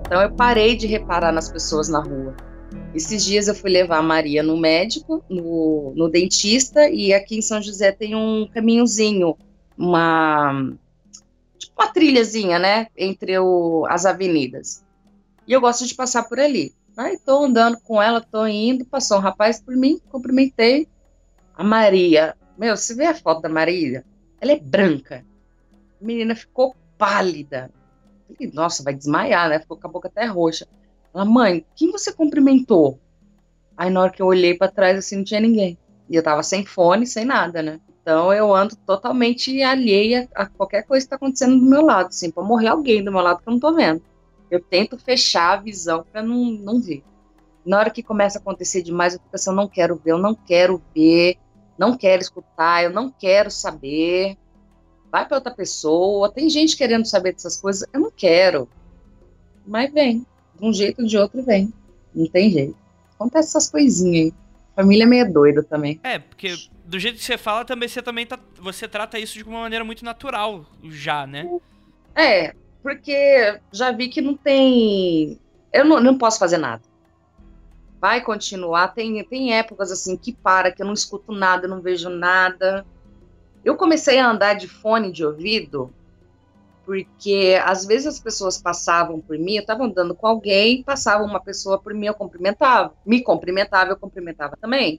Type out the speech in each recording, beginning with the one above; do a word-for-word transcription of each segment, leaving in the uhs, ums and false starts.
Então eu parei de reparar nas pessoas na rua. Esses dias eu fui levar a Maria no médico, no, no dentista, e aqui em São José tem um caminhozinho, uma, tipo uma trilhazinha, né, entre o, as avenidas. E eu gosto de passar por ali. Aí tô andando com ela, tô indo, passou um rapaz por mim, cumprimentei. A Maria, meu, você vê a foto da Maria? Ela é branca. A menina ficou pálida. Falei, nossa, vai desmaiar, né? Ficou com a boca até roxa. Ela, mãe, quem você cumprimentou? Aí na hora que eu olhei pra trás, assim, não tinha ninguém. E eu tava sem fone, sem nada, né? Então eu ando totalmente alheia a qualquer coisa que tá acontecendo do meu lado, assim, pra morrer alguém do meu lado que eu não tô vendo. Eu tento fechar a visão pra não, não ver. Na hora que começa a acontecer demais, eu fico assim, eu não quero ver, eu não quero ver, não quero escutar, eu não quero saber. Vai pra outra pessoa. Tem gente querendo saber dessas coisas, eu não quero. Mas vem. De um jeito ou de outro vem. Não tem jeito. Acontece essas coisinhas aí. Família é meio doida também. É, porque do jeito que você fala, também você também tá, você trata isso de uma maneira muito natural já, né? É, porque já vi que não tem... Eu não, não posso fazer nada. Vai continuar. Tem, tem épocas assim que para, que eu não escuto nada, eu não vejo nada. Eu comecei a andar de fone de ouvido porque às vezes as pessoas passavam por mim, eu estava andando com alguém, passava uma pessoa por mim, eu cumprimentava. Me cumprimentava, eu cumprimentava também.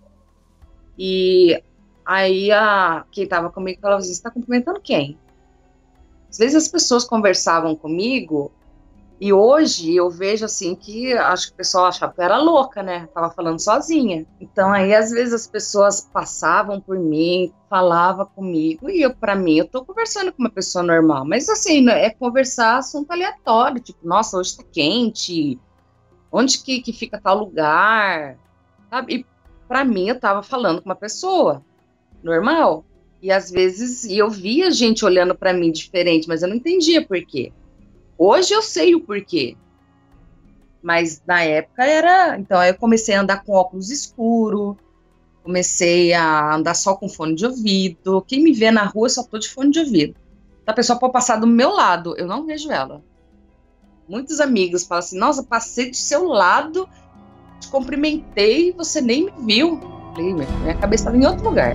E aí a, quem estava comigo falava assim, você está cumprimentando quem? Às vezes as pessoas conversavam comigo e hoje eu vejo assim que acho que o pessoal achava que eu era louca, né? Tava falando sozinha. Então aí às vezes as pessoas passavam por mim, falavam comigo e eu, para mim, eu tô conversando com uma pessoa normal, mas assim, né, é conversar assunto aleatório, tipo, nossa, hoje tá quente, onde que, que fica tal lugar, sabe? E para mim eu tava falando com uma pessoa normal. E às vezes eu via gente olhando para mim diferente, mas eu não entendia por quê. Hoje eu sei o porquê, mas na época era... Então aí eu comecei a andar com óculos escuro, comecei a andar só com fone de ouvido. Quem me vê na rua, eu só tô de fone de ouvido. A pessoa pode passar do meu lado, eu não vejo ela. Muitos amigos falam assim, nossa, passei do seu lado, te cumprimentei e você nem me viu. Falei, minha cabeça estava em outro lugar.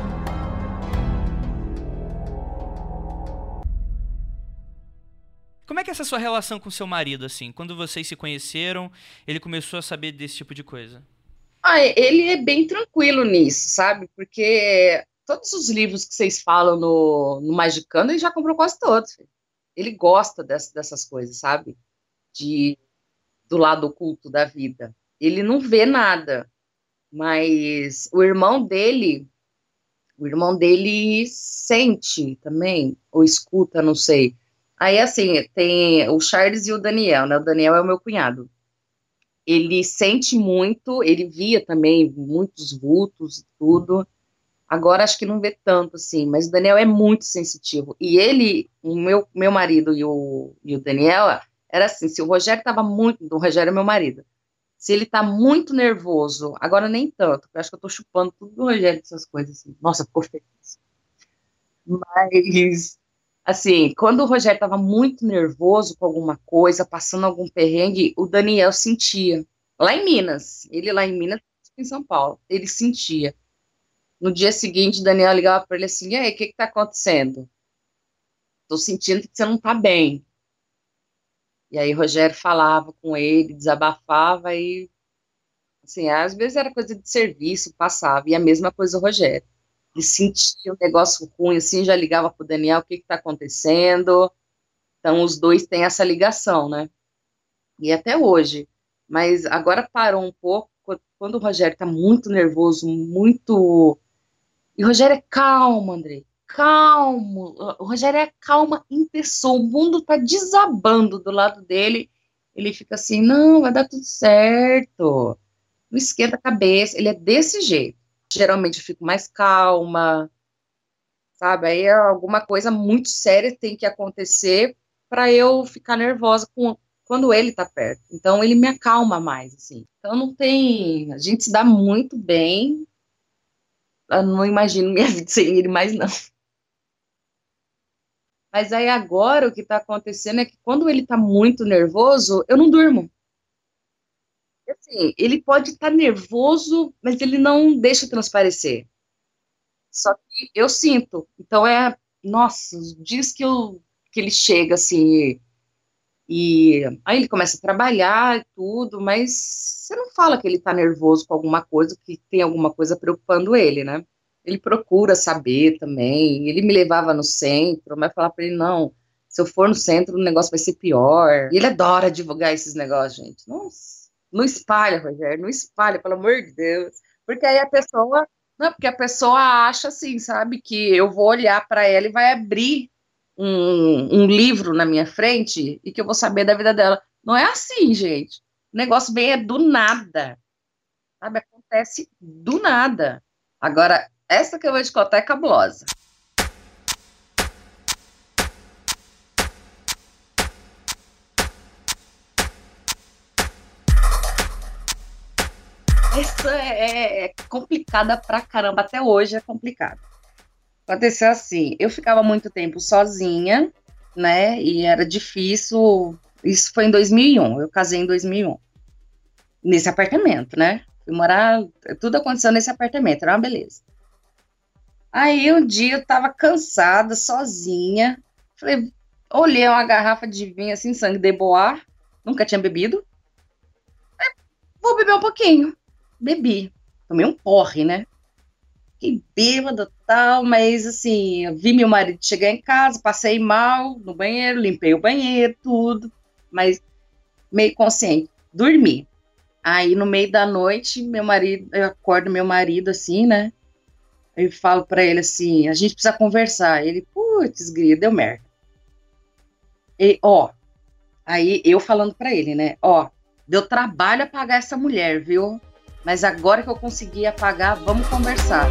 Como é que é essa sua relação com seu marido, assim? Quando vocês se conheceram, ele começou a saber desse tipo de coisa? Ah, ele é bem tranquilo nisso, sabe? Porque todos os livros que vocês falam no, no Magicando, ele já comprou quase todos. Filho. Ele gosta dessas, dessas coisas, sabe? De, do lado oculto da vida. Ele não vê nada, mas o irmão dele, o irmão dele sente também, ou escuta, não sei. Aí, assim, tem o Charles e o Daniel, né? O Daniel é o meu cunhado. Ele sente muito, ele via também muitos vultos e tudo. Agora acho que não vê tanto, assim, mas o Daniel é muito sensitivo. E ele, o meu, meu marido e o, e o Daniel, era assim, se o Rogério estava muito, o Rogério é meu marido, se ele tá muito nervoso, agora nem tanto, porque eu acho que eu tô chupando tudo do Rogério, essas coisas assim. Nossa, ficou feliz. Mas, assim, quando o Rogério estava muito nervoso com alguma coisa, passando algum perrengue, o Daniel sentia. Lá em Minas, ele lá em Minas, em São Paulo, ele sentia. No dia seguinte, o Daniel ligava para ele assim, e aí, o que que tá acontecendo? Tô sentindo que você não tá bem. E aí, o Rogério falava com ele, desabafava e, assim, às vezes era coisa de serviço, passava. E a mesma coisa o Rogério. Ele sentia um negócio ruim, assim, já ligava pro Daniel, o que que tá acontecendo? Então, os dois têm essa ligação, né? E até hoje. Mas agora parou um pouco, quando o Rogério tá muito nervoso, muito... E o Rogério é calmo, Andrei. Calmo. O Rogério é calma em pessoa. O mundo tá desabando do lado dele. Ele fica assim, não, vai dar tudo certo. Não esquenta a cabeça. Ele é desse jeito. Geralmente eu fico mais calma, sabe? Aí alguma coisa muito séria tem que acontecer para eu ficar nervosa com, quando ele tá perto. Então ele me acalma mais, assim. Então não tem... A gente se dá muito bem. Eu não imagino minha vida sem ele mais, não. Mas aí agora o que está acontecendo é que quando ele está muito nervoso, eu não durmo. Assim, ele pode estar nervoso, mas ele não deixa transparecer. Só que eu sinto. Então é, nossa, os dias que, eu, que ele chega assim, e aí ele começa a trabalhar e tudo, mas você não fala que ele tá nervoso com alguma coisa, que tem alguma coisa preocupando ele, né? Ele procura saber também. Ele me levava no centro, mas falava pra ele, não, se eu for no centro, o negócio vai ser pior. E ele adora divulgar esses negócios, gente. Nossa, não espalha, Rogério, não espalha, pelo amor de Deus. Porque aí a pessoa, não, porque a pessoa acha assim, sabe, que eu vou olhar para ela e vai abrir um, um livro na minha frente e que eu vou saber da vida dela. Não é assim, gente. O negócio vem é do nada, sabe? Acontece do nada. Agora, essa que eu vou te contar é cabulosa. Essa é, é complicada pra caramba, até hoje é complicada. Aconteceu assim, eu ficava muito tempo sozinha, né, e era difícil, isso foi em dois mil e um, eu casei em dois mil e um, nesse apartamento, né, fui morar, tudo aconteceu nesse apartamento, era uma beleza. Aí um dia eu tava cansada, sozinha, falei, olhei uma garrafa de vinho assim, sangue de boar, nunca tinha bebido, vou beber um pouquinho, bebi, tomei um porre, né, fiquei bêbada e tal, mas assim, eu vi meu marido chegar em casa, passei mal no banheiro, limpei o banheiro, tudo, mas meio consciente, dormi. Aí no meio da noite, meu marido, eu acordo meu marido assim, né? Eu falo pra ele assim, a gente precisa conversar. Ele, putz, grita, deu merda. E, ó, aí eu falando pra ele, né? Ó, deu trabalho apagar essa mulher, viu? Mas agora que eu consegui apagar, vamos conversar.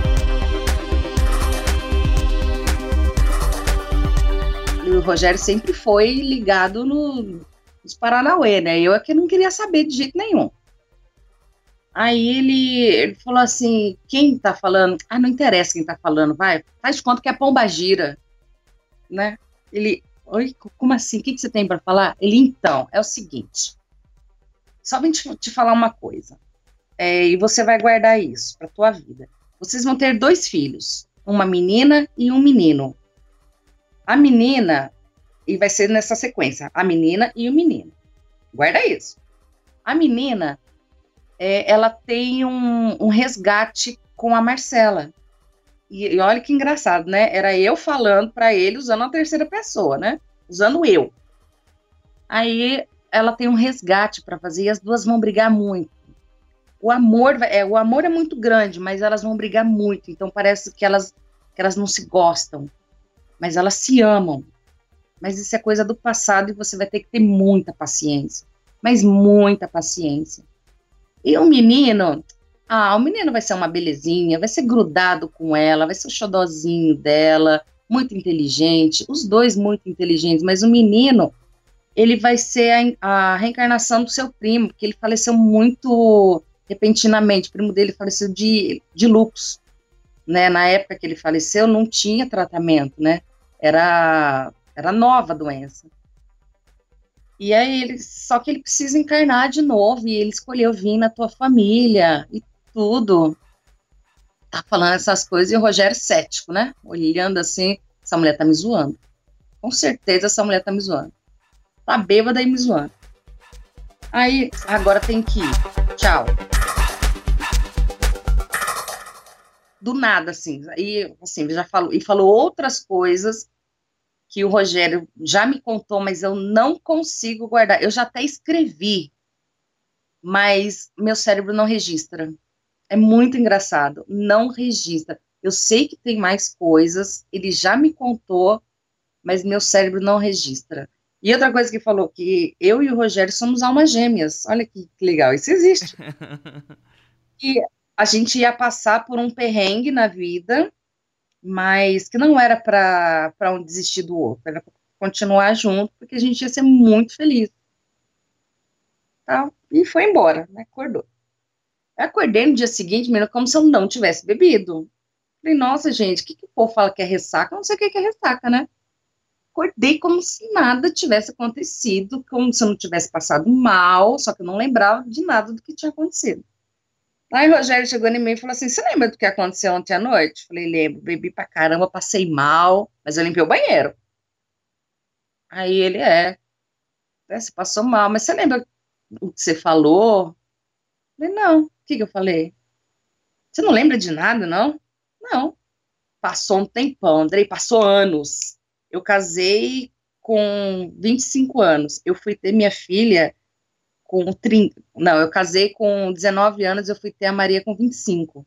E o Rogério sempre foi ligado no, nos Paranauê, né? Eu é que não queria saber de jeito nenhum. Aí ele, ele falou assim, quem tá falando? Ah, não interessa quem tá falando, vai, faz de conta que é pombagira, né? Ele, oi, como assim? O que, que você tem para falar? Ele, então, é o seguinte, só vim te, te falar uma coisa, é, e você vai guardar isso para tua vida. Vocês vão ter dois filhos, uma menina e um menino. A menina, e vai ser nessa sequência, a menina e o menino. Guarda isso. A menina, é, ela tem um, um resgate com a Marcela. E, e olha que engraçado, né? Era eu falando para ele usando a terceira pessoa, né? Usando eu. Aí ela tem um resgate para fazer e as duas vão brigar muito. O amor é, o amor é muito grande, mas elas vão brigar muito. Então parece que elas, que elas não se gostam, mas elas se amam. Mas isso é coisa do passado e você vai ter que ter muita paciência. Mas muita paciência. E o menino, ah, o menino vai ser uma belezinha, vai ser grudado com ela, vai ser o xodozinho dela, muito inteligente, os dois muito inteligentes, mas o menino, ele vai ser a, a reencarnação do seu primo, porque ele faleceu muito repentinamente, o primo dele faleceu de, de lúpus, né, na época que ele faleceu não tinha tratamento, né, era, era nova a doença. E aí ele, só que ele precisa encarnar de novo, e ele escolheu vir na tua família, e tudo. Tá falando essas coisas, e o Rogério cético, né? Olhando assim, essa mulher tá me zoando. Com certeza essa mulher tá me zoando. Tá bêbada e me zoando. Aí, agora tem que ir. Tchau. Do nada, assim. E, assim, já falou, e falou outras coisas que o Rogério já me contou, mas eu não consigo guardar. Eu já até escrevi, mas meu cérebro não registra. É muito engraçado, não registra. Eu sei que tem mais coisas, ele já me contou, mas meu cérebro não registra. E outra coisa que falou, que eu e o Rogério somos almas gêmeas. Olha que, que legal, isso existe. E a gente ia passar por um perrengue na vida, mas que não era para um desistir do outro, era para continuar junto, porque a gente ia ser muito feliz. Tá? E foi embora, né? Acordou. Eu acordei no dia seguinte, menino, como se eu não tivesse bebido. Falei, nossa, gente, o que, que o povo fala que é ressaca? Eu não sei o que é ressaca, né? acordei como se nada tivesse acontecido, como se eu não tivesse passado mal, só que eu não lembrava de nada do que tinha acontecido. Aí o Rogério chegou em mim e falou assim, você lembra do que aconteceu ontem à noite? Falei, lembro, bebi pra caramba, passei mal, mas eu limpei o banheiro. Aí ele, é, é, você passou mal, mas você lembra o que você falou? Falei, não, o que que eu falei? Você não lembra de nada, não? Não. Passou um tempão, Andrei, passou anos. Eu casei com vinte e cinco anos. Eu fui ter minha filha com trinta. Não, eu casei com dezenove anos, eu fui ter a Maria com vinte e cinco.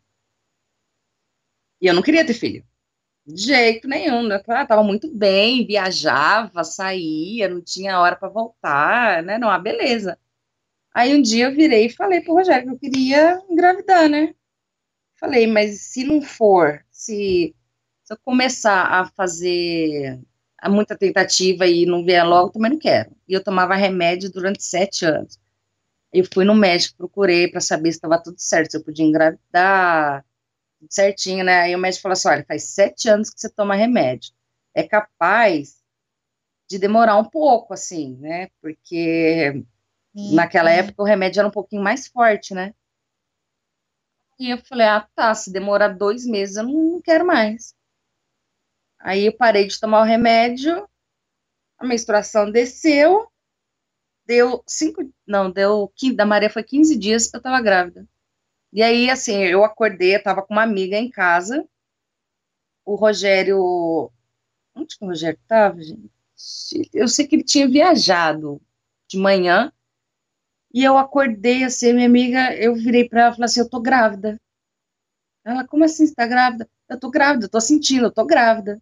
E eu não queria ter filho. De jeito nenhum. Né? Eu tava muito bem, viajava, saía, não tinha hora para voltar, né? Não, ah, beleza. Aí um dia eu virei e falei pro Rogério que eu queria engravidar, né? Falei, mas se não for, se, se eu começar a fazer a muita tentativa e não vier logo, também não quero. E eu tomava remédio durante sete anos. Eu fui no médico, procurei para saber se estava tudo certo, se eu podia engravidar, tudo certinho, né? Aí o médico falou assim, olha, faz sete anos que você toma remédio. É capaz de demorar um pouco, assim, né? Porque hum, naquela época o remédio era um pouquinho mais forte, né? E eu falei, ah, tá, se demorar dois meses, eu não quero mais. Aí eu parei de tomar o remédio, a menstruação desceu, deu cinco, não, deu, quinze, da Maria foi quinze dias que eu tava grávida. E aí, assim, eu acordei, eu tava com uma amiga em casa, o Rogério, onde que o Rogério tava, gente? Eu sei que ele tinha viajado de manhã, e eu acordei, assim, minha amiga, eu virei pra ela e falei assim, eu tô grávida. Ela, como assim, você tá grávida? Eu tô grávida, eu tô sentindo, eu tô grávida.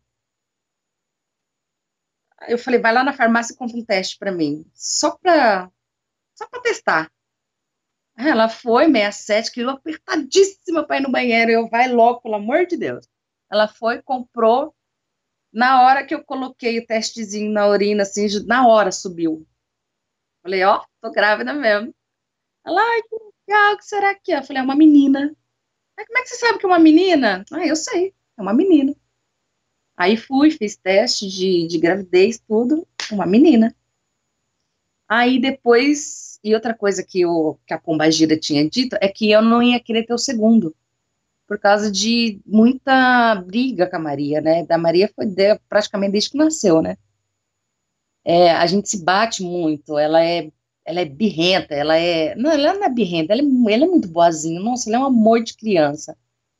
Eu falei, vai lá na farmácia e compra um teste para mim, só para só para testar. Ela foi, sessenta e sete quilos, apertadíssima para ir no banheiro. Eu, vai logo, pelo amor de Deus. Ela foi, comprou. Na hora que eu coloquei o testezinho na urina, assim, na hora subiu. Falei, ó, tô grávida mesmo. Ela, ai, que legal, o que será que é? Eu falei, é uma menina. Aí, como é que você sabe que é uma menina? Ah, eu sei, é uma menina. Aí fui, fiz teste de, de gravidez, tudo, uma menina. Aí depois, e outra coisa que, o, que a Pombagira tinha dito é que eu não ia querer ter o segundo, por causa de muita briga com a Maria, né? Da Maria foi de, praticamente desde que nasceu, né? É, a gente se bate muito, ela é, ela é birrenta, ela é. Não, ela não é birrenta, ela é, ela é muito boazinha, nossa, ela é um amor de criança.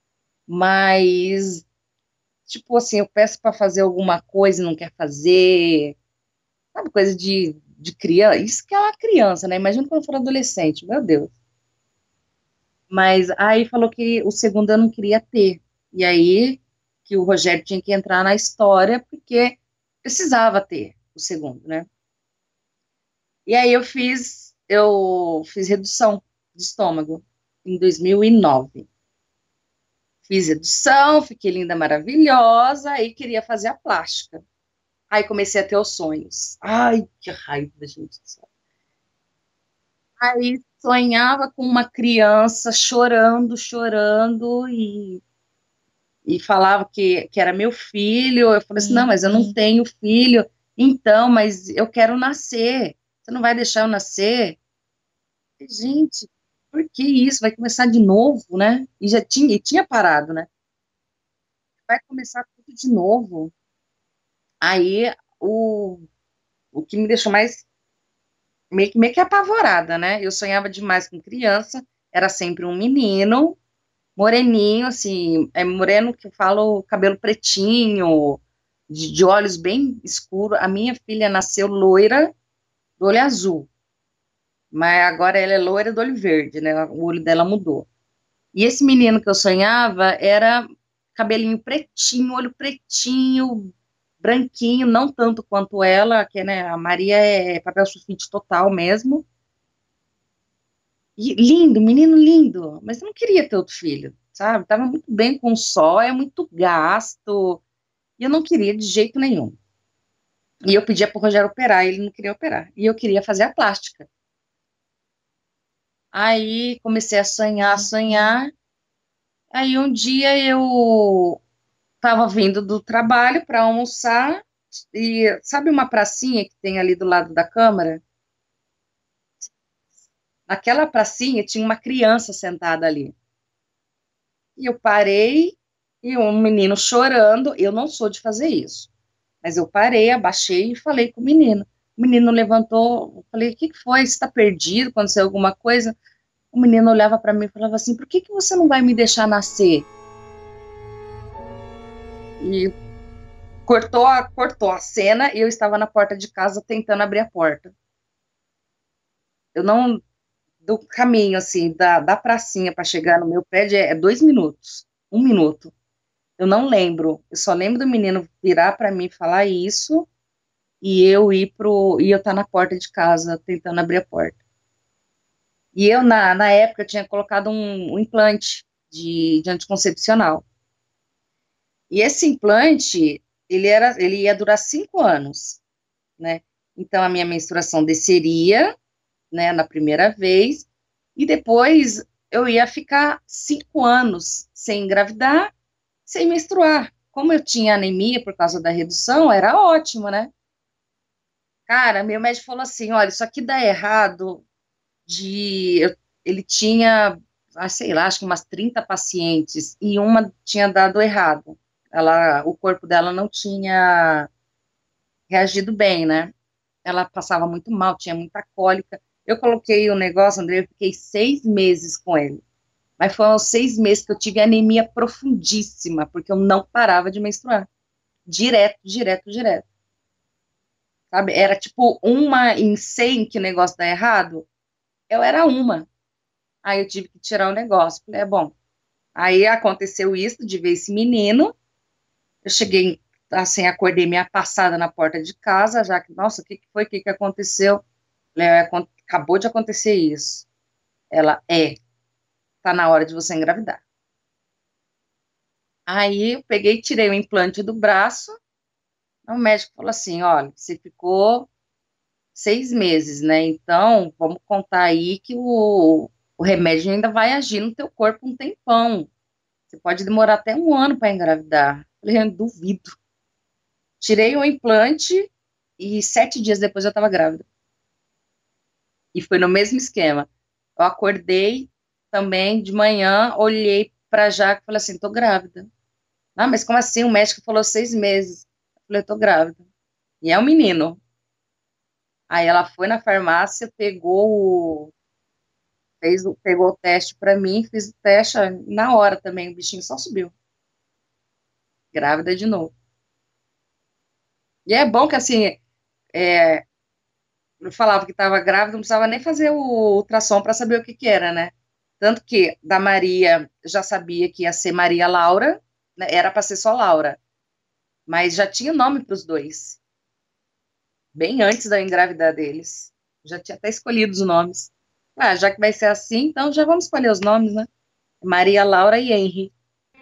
Mas, tipo assim, eu peço para fazer alguma coisa e não quer fazer. Sabe, coisa de, de criança. Isso que é uma criança, né? Imagina quando for adolescente, meu Deus. Mas aí falou que o segundo eu não queria ter. E aí que o Rogério tinha que entrar na história, porque precisava ter o segundo, né? E aí eu fiz, eu fiz redução de estômago em dois mil e nove. Fiz redução, fiquei linda, maravilhosa, aí queria fazer a plástica. Aí comecei a ter os sonhos. Ai, que raiva, gente do céu. Aí sonhava com uma criança chorando, chorando, e, e falava que, que era meu filho. Eu falei assim, não, mas eu não tenho filho. Então, mas eu quero nascer. Você não vai deixar eu nascer? Gente, por que isso? Vai começar de novo, né? E já tinha, e tinha parado, né? Vai começar tudo de novo. Aí, o, o que me deixou mais meio, que- meio que apavorada, né? Eu sonhava demais com criança, era sempre um menino, moreninho, assim, é moreno que eu falo, cabelo pretinho, de, de olhos bem escuros. A minha filha nasceu loira, do olho azul, mas agora ela é loira do olho verde, né? O olho dela mudou. E esse menino que eu sonhava era cabelinho pretinho, olho pretinho, branquinho, não tanto quanto ela, que né, a Maria é papel sulfite total mesmo. E lindo, menino lindo, mas eu não queria ter outro filho, sabe? Tava muito bem com o só, é muito gasto, e eu não queria de jeito nenhum. E eu pedia para o Rogério operar, ele não queria operar, e eu queria fazer a plástica. Aí comecei a sonhar, sonhar. Aí um dia eu estava vindo do trabalho para almoçar, E sabe uma pracinha que tem ali do lado da câmara? Naquela pracinha tinha uma criança sentada ali. E eu parei, e um menino chorando. Eu não sou de fazer isso, mas eu parei, abaixei e falei com o menino. O menino levantou, eu falei, o que foi? Você está perdido? Aconteceu alguma coisa? O menino olhava para mim e falava assim, por que, que você não vai me deixar nascer? E cortou a, cortou a cena e eu estava na porta de casa tentando abrir a porta. Eu não... Do caminho, assim, da, da pracinha para chegar no meu prédio é, é dois minutos, um minuto. Eu não lembro, eu só lembro do menino virar para mim falar isso e eu ir pro, e eu estar tá na porta de casa tentando abrir a porta. E eu, na, na época, eu tinha colocado um, um implante de, de anticoncepcional. E esse implante, ele, era, ele ia durar cinco anos, né? Então, a minha menstruação desceria, né, na primeira vez, e depois eu ia ficar cinco anos sem engravidar, sem menstruar. Como eu tinha anemia por causa da redução, era ótimo, né? Cara, meu médico falou assim, olha, isso aqui dá errado de... eu- ele tinha, ah, sei lá, acho que umas trinta pacientes, e uma tinha dado errado. Ela, o corpo dela não tinha reagido bem, né? Ela passava muito mal, tinha muita cólica. Eu coloquei o negócio, André, eu fiquei seis meses com ele. Mas foram os seis meses que eu tive anemia profundíssima, porque eu não parava de menstruar. Direto, direto, direto. Sabe? Era tipo uma em cem que o negócio dá errado. Eu era uma. Aí eu tive que tirar o negócio. Falei, é bom. Aí aconteceu isso de ver esse menino. Eu cheguei, assim, acordei minha passada na porta de casa, já que, nossa, o que que foi? O que que aconteceu? Falei, "É, acon- acabou de acontecer isso." Ela, é, tá na hora de você engravidar. Aí eu peguei e tirei o implante do braço. O médico falou assim, olha, você ficou seis meses, né? Então, vamos contar aí que o, o remédio ainda vai agir no teu corpo um tempão. Você pode demorar até um ano para engravidar. Falei, eu duvido. Tirei o implante e sete dias depois eu estava grávida. E foi no mesmo esquema. Eu acordei também de manhã, olhei para Jaque e falei assim, tô grávida. Ah, mas como assim? O médico falou seis meses. Eu falei, tô grávida. E é um menino. Aí ela foi na farmácia, pegou o, fez, o- pegou o teste para mim, fiz o teste na hora também, o bichinho só subiu. Grávida de novo. E é bom que assim, é, eu falava que estava grávida, não precisava nem fazer o ultrassom para saber o que que era, né? Tanto que da Maria já sabia que ia ser Maria Laura, né? Era para ser só Laura, mas já tinha nome para os dois, bem antes da eu engravidar deles. Já tinha até escolhido os nomes. Ah, já que vai ser assim, então já vamos escolher os nomes, né? Maria Laura e Henry.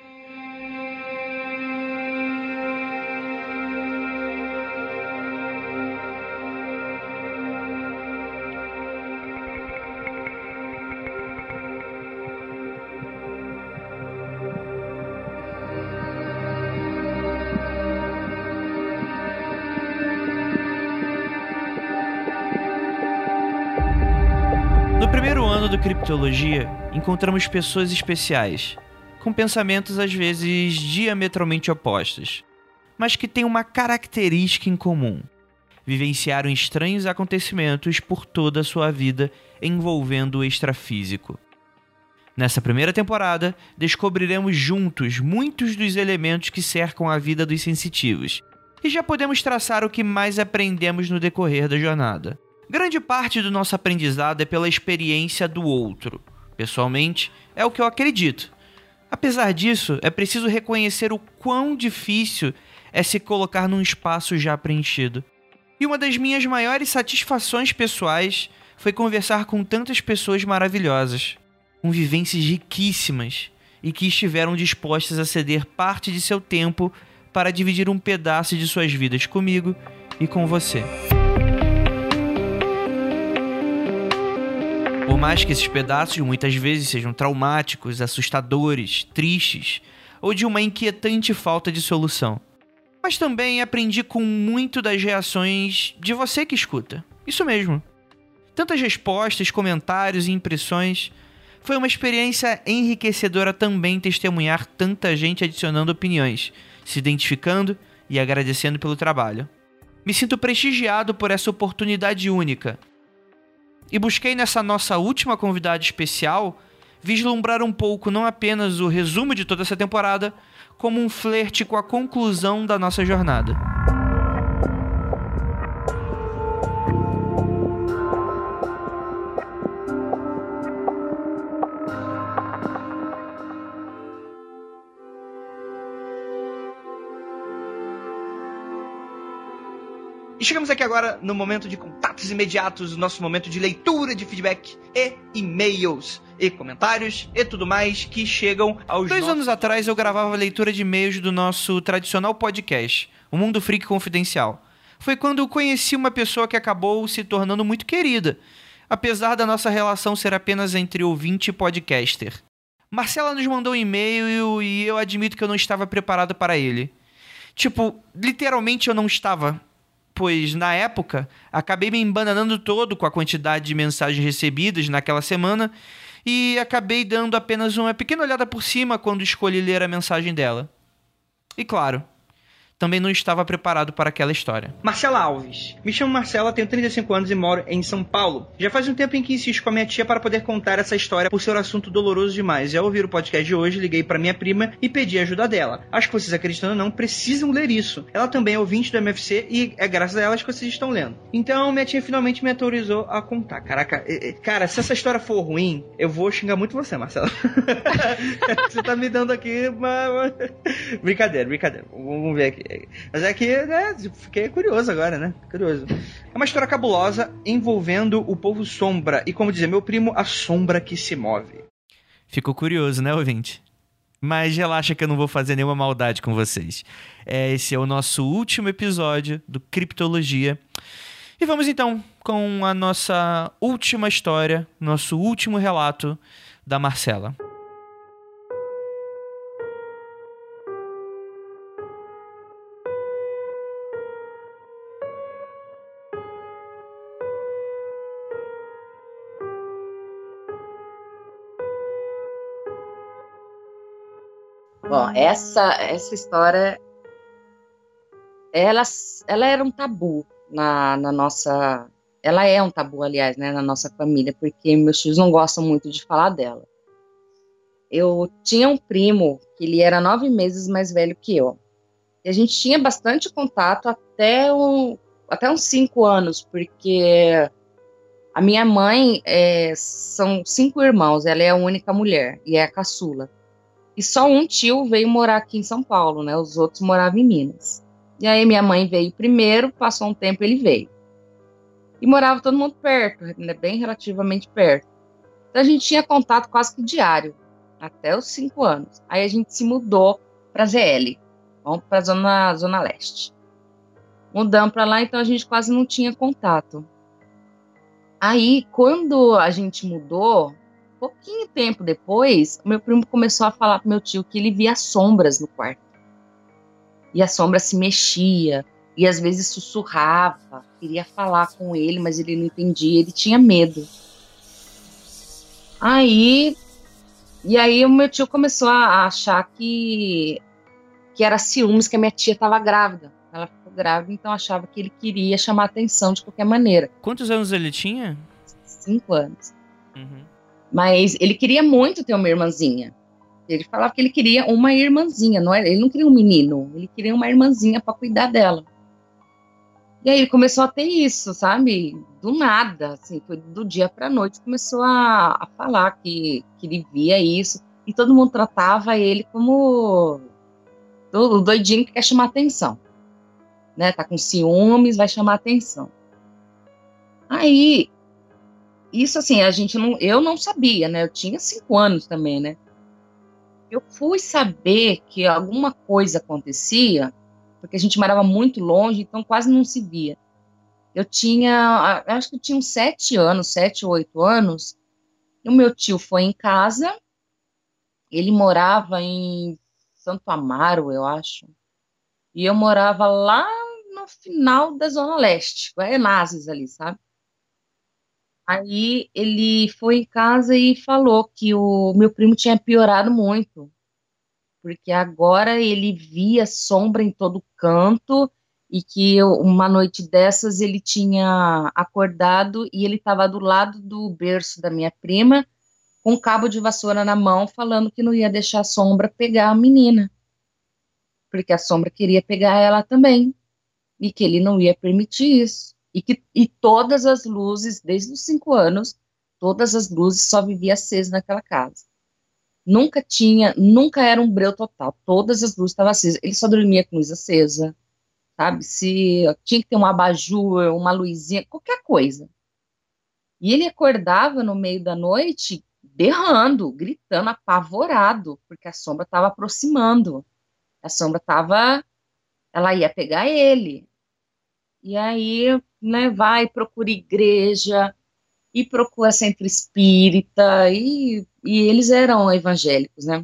No primeiro ano do Criptologia, encontramos pessoas especiais, com pensamentos às vezes diametralmente opostos, mas que têm uma característica em comum: vivenciaram estranhos acontecimentos por toda a sua vida envolvendo o extrafísico. Nessa primeira temporada, descobriremos juntos muitos dos elementos que cercam a vida dos sensitivos, e já podemos traçar o que mais aprendemos no decorrer da jornada. Grande parte do nosso aprendizado é pela experiência do outro. Pessoalmente, é o que eu acredito. Apesar disso, é preciso reconhecer o quão difícil é se colocar num espaço já preenchido. E uma das minhas maiores satisfações pessoais foi conversar com tantas pessoas maravilhosas, com vivências riquíssimas e que estiveram dispostas a ceder parte de seu tempo para dividir um pedaço de suas vidas comigo e com você. Por mais que esses pedaços muitas vezes sejam traumáticos, assustadores, tristes ou de uma inquietante falta de solução. Mas também aprendi com muito das reações de você que escuta. Isso mesmo. Tantas respostas, comentários e impressões. Foi uma experiência enriquecedora também testemunhar tanta gente adicionando opiniões, se identificando e agradecendo pelo trabalho. Me sinto prestigiado por essa oportunidade única. E busquei nessa nossa última convidada especial vislumbrar um pouco não apenas o resumo de toda essa temporada, como um flerte com a conclusão da nossa jornada. E chegamos aqui agora no momento de contatos imediatos, nosso momento de leitura de feedback e e-mails e comentários e tudo mais que chegam aos Dois nossos... anos atrás eu gravava a leitura de e-mails do nosso tradicional podcast, o Mundo Freak Confidencial. Foi quando eu conheci uma pessoa que acabou se tornando muito querida, apesar da nossa relação ser apenas entre ouvinte e podcaster. Marcela nos mandou um e-mail e eu admito que eu não estava preparado para ele. Tipo, literalmente eu não estava... pois, na época, acabei me embananando todo com a quantidade de mensagens recebidas naquela semana e acabei dando apenas uma pequena olhada por cima quando escolhi ler a mensagem dela. E claro, também não estava preparado para aquela história. Marcela Alves. Me chamo Marcela, tenho trinta e cinco anos e moro em São Paulo. Já faz um tempo em que insisto com a minha tia para poder contar essa história por ser um assunto doloroso demais. E ao ouvir o podcast de hoje, liguei para minha prima e pedi a ajuda dela. Acho que vocês, acreditando ou não, precisam ler isso. Ela também é ouvinte do M F C e é graças a elas que vocês estão lendo. Então, minha tia finalmente me autorizou a contar. Caraca, cara, se essa história for ruim, eu vou xingar muito você, Marcela. Você tá me dando aqui uma... Brincadeira, brincadeira. Vamos ver aqui. Mas é que, né, fiquei curioso agora, né? Curioso. É uma história cabulosa envolvendo o povo sombra. E como dizia meu primo, a sombra que se move. Ficou curioso, né, ouvinte? Mas relaxa que eu não vou fazer nenhuma maldade com vocês. É, esse é o nosso último episódio do Criptologia. E vamos então com a nossa última história, nosso último relato da Marcela. Bom, essa, essa história, ela, ela era um tabu na, na nossa... Ela é um tabu, aliás, né, na nossa família, porque meus filhos não gostam muito de falar dela. Eu tinha um primo, que ele era nove meses mais velho que eu. E a gente tinha bastante contato até, um, até uns cinco anos, porque a minha mãe, é, são cinco irmãos, ela é a única mulher, e é a caçula. E só um tio veio morar aqui em São Paulo, né? Os outros moravam em Minas. E aí minha mãe veio primeiro, passou um tempo, ele veio. E morava todo mundo perto, né? Bem relativamente perto. Então a gente tinha contato quase que diário, até os cinco anos. Aí a gente se mudou para Z L, vamos para a zona, zona leste. Mudamos para lá, então a gente quase não tinha contato. Aí, quando a gente mudou... Pouquinho tempo depois, meu primo começou a falar pro meu tio que ele via sombras no quarto. E a sombra se mexia, e às vezes sussurrava, queria falar com ele, mas ele não entendia, ele tinha medo. Aí, e aí o meu tio começou a achar que, que era ciúmes, que a minha tia estava grávida. Ela ficou grávida, então achava que ele queria chamar atenção de qualquer maneira. Quantos anos ele tinha? Cinco anos. Uhum. Mas ele queria muito ter uma irmãzinha. Ele falava que ele queria uma irmãzinha, não era, ele não queria um menino, ele queria uma irmãzinha para cuidar dela. E aí ele começou a ter isso, sabe? Do nada, assim, foi do dia para a noite, começou a, a falar que, que ele via isso, e todo mundo tratava ele como o doidinho que quer chamar atenção. Né? Tá com ciúmes, vai chamar atenção. Aí... Isso, assim, a gente não, eu não sabia, né? Eu tinha cinco anos também, né? Eu fui saber que alguma coisa acontecia, porque a gente morava muito longe, então quase não se via. Eu tinha, acho que eu tinha uns sete anos, sete, oito anos, e o meu tio foi em casa, ele morava em Santo Amaro, eu acho. E eu morava lá no final da Zona Leste, Guaianazes ali, sabe? Aí ele foi em casa e falou que o meu primo tinha piorado muito, porque agora ele via sombra em todo canto e que eu- uma noite dessas ele tinha acordado e ele estava do lado do berço da minha prima com um cabo de vassoura na mão, falando que não ia deixar a sombra pegar a menina, porque a sombra queria pegar ela também e que ele não ia permitir isso. E que e todas as luzes, desde os cinco anos, todas as luzes só viviam acesas naquela casa. Nunca tinha, nunca era um breu total. Todas as luzes estavam acesas. Ele só dormia com luz acesa, sabe? Se tinha que ter um abajur, uma luzinha, qualquer coisa. E ele acordava no meio da noite berrando, gritando, apavorado, porque a sombra estava aproximando. A sombra estava, ela ia pegar ele. E aí, né, vai, procura igreja, e procura centro espírita, e, e eles eram evangélicos, né?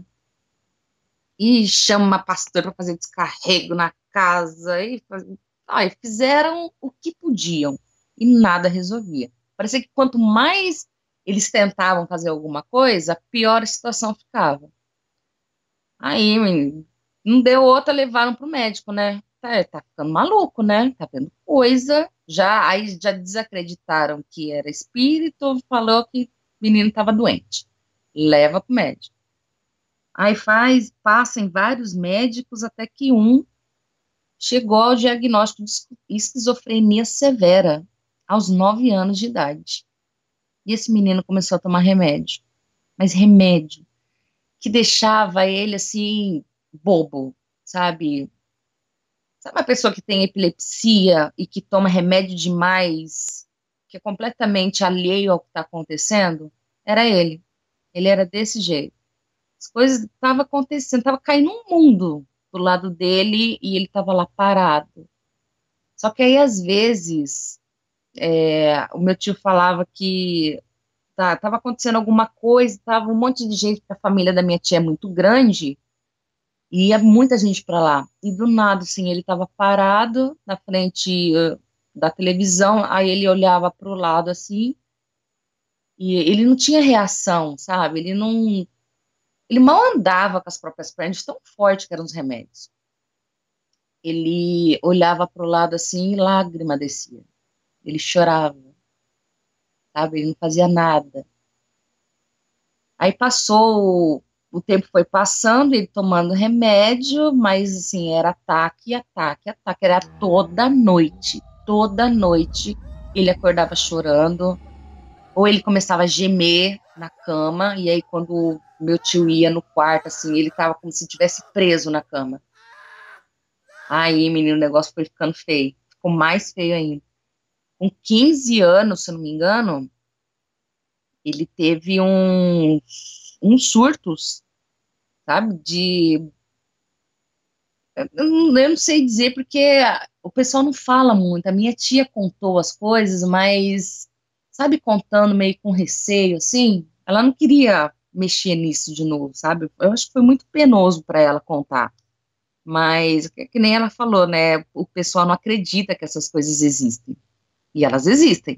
E chama uma pastora para fazer descarrego na casa, e faz- ai, fizeram o que podiam, e nada resolvia. Parecia que quanto mais eles tentavam fazer alguma coisa, pior a situação ficava. Aí, menino, não deu outra, levaram pro médico, né? Tá, tá ficando maluco, né? Tá vendo coisa. Já, aí já desacreditaram que era espírito, falou que o menino estava doente. Leva pro médico. Aí faz, passa em vários médicos até que um chegou ao diagnóstico de esquizofrenia severa aos nove anos de idade. E esse menino começou a tomar remédio, mas remédio que deixava ele assim bobo, sabe? Sabe uma pessoa que tem epilepsia e que toma remédio demais, que é completamente alheio ao que está acontecendo? Era ele. Ele era desse jeito. As coisas estavam acontecendo, estava caindo um mundo do lado dele e ele estava lá parado. Só que aí, às vezes, é, o meu tio falava que tá, estava acontecendo alguma coisa, estava um monte de gente, porque a família da minha tia é muito grande, e ia muita gente para lá. E do nada, assim, ele estava parado na frente uh, da televisão, aí ele olhava para o lado, assim, e ele não tinha reação, sabe? Ele não. Ele mal andava com as próprias pernas, tão forte que eram os remédios. Ele olhava para o lado assim e lágrima descia. Ele chorava, sabe? Ele não fazia nada. Aí passou, o tempo foi passando, ele tomando remédio, mas assim, era ataque, ataque, ataque, era toda noite, toda noite ele acordava chorando, ou ele começava a gemer na cama, e aí quando meu tio ia no quarto, assim, ele tava como se tivesse preso na cama. Aí, menino, o negócio foi ficando feio, ficou mais feio ainda. Com quinze anos, se eu não me engano, ele teve uns, uns surtos, sabe, de eu não, eu não sei dizer porque o pessoal não fala muito. A minha tia contou as coisas, mas, sabe, contando meio com receio, assim, ela não queria mexer nisso de novo, sabe? Eu acho que foi muito penoso para ela contar. Mas, que, que nem ela falou, né? O pessoal não acredita que essas coisas existem. E elas existem.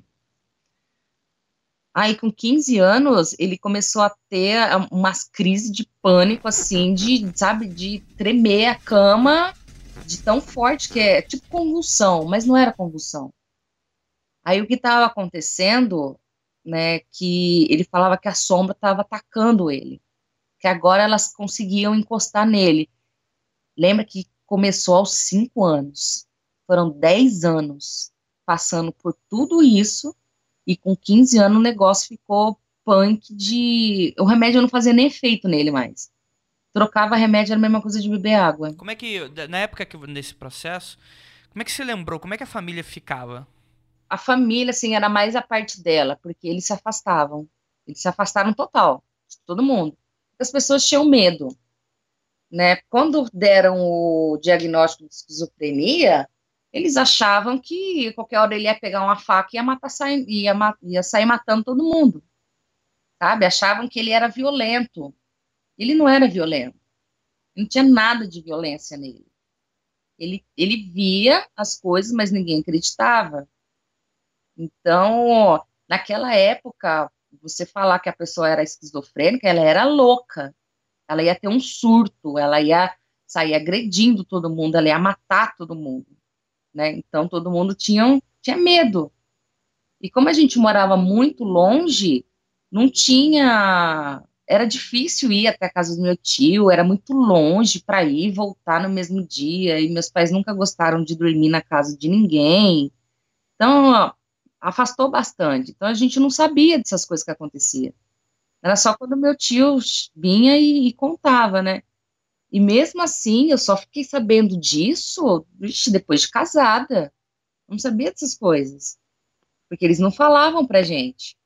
Aí, com quinze anos, ele começou a ter ah, umas crises de pânico, assim, de, sabe, de tremer a cama, de tão forte que é, tipo convulsão, mas não era convulsão. Aí, o que estava acontecendo, né, que ele falava que a sombra estava atacando ele, que agora elas conseguiam encostar nele. Lembra que começou aos cinco anos, foram dez anos passando por tudo isso, e com quinze anos o negócio ficou punk de... O remédio não fazia nem efeito nele mais. Trocava remédio, era a mesma coisa de beber água. Como é que, na época que nesse processo, como é que você lembrou? Como é que a família ficava? A família, assim, era mais a parte dela, porque eles se afastavam. Eles se afastaram total, de todo mundo. As pessoas tinham medo, né? Quando deram o diagnóstico de esquizofrenia, eles achavam que qualquer hora ele ia pegar uma faca e ia, matar, ia, ia sair matando todo mundo, sabe? Achavam que ele era violento. Ele não era violento. Não tinha nada de violência nele. Ele, ele via as coisas, mas ninguém acreditava. Então, naquela época, você falar que a pessoa era esquizofrênica, ela era louca. Ela ia ter um surto, ela ia sair agredindo todo mundo, ela ia matar todo mundo, né? Então, todo mundo tinha, tinha medo. E como a gente morava muito longe, não tinha... Era difícil ir até a casa do meu tio, era muito longe para ir e voltar no mesmo dia, e meus pais nunca gostaram de dormir na casa de ninguém. Então, ó, afastou bastante. Então, a gente não sabia dessas coisas que aconteciam. Era só quando meu tio vinha e, e contava, né? E mesmo assim, eu só fiquei sabendo disso, vixe, depois de casada. Não sabia dessas coisas. Porque eles não falavam pra gente.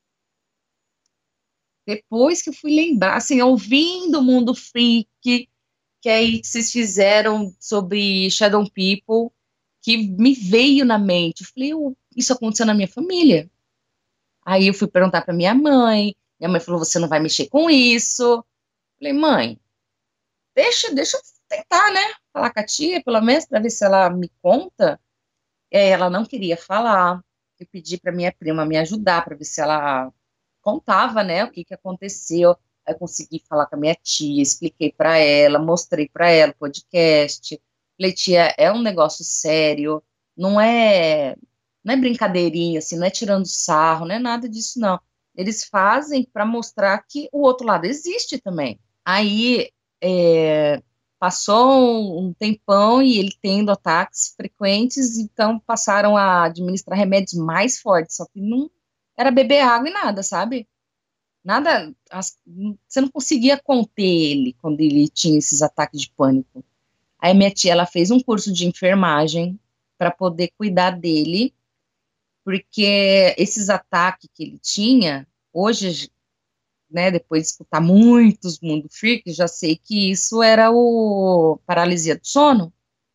Depois que eu fui lembrar, assim, ouvindo o Mundo Freak, que aí vocês fizeram sobre Shadow People, que me veio na mente. Eu falei, "Oh, isso aconteceu na minha família." Aí eu fui perguntar pra minha mãe. Minha mãe falou, você não vai mexer com isso. Eu falei, mãe, deixa, deixa eu tentar, né? Falar com a tia, pelo menos, pra ver se ela me conta. E aí ela não queria falar. Eu pedi pra minha prima me ajudar, pra ver se ela contava, né, o que que aconteceu. Aí eu consegui falar com a minha tia, expliquei pra ela, mostrei pra ela o podcast. Falei, tia, é um negócio sério, não é, não é brincadeirinha, assim, não é tirando sarro, não é nada disso, não. Eles fazem para mostrar que o outro lado existe também. Aí, é, passou um, um tempão e ele tendo ataques frequentes, então passaram a administrar remédios mais fortes, só que não era beber água e nada, sabe? Nada, as- você não conseguia conter ele quando ele tinha esses ataques de pânico. Aí minha tia, ela fez um curso de enfermagem para poder cuidar dele, porque esses ataques que ele tinha, hoje, né, depois de escutar muitos Mundo Freak, já sei que isso era o paralisia do sono,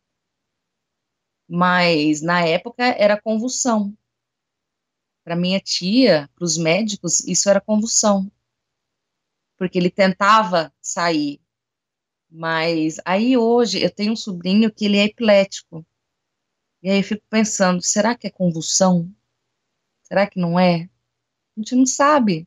mas na época era convulsão. Para minha tia, para os médicos, isso era convulsão, porque ele tentava sair. Mas aí hoje eu tenho um sobrinho que ele é epilético. E aí eu fico pensando, será que é convulsão? Será que não é? A gente não sabe.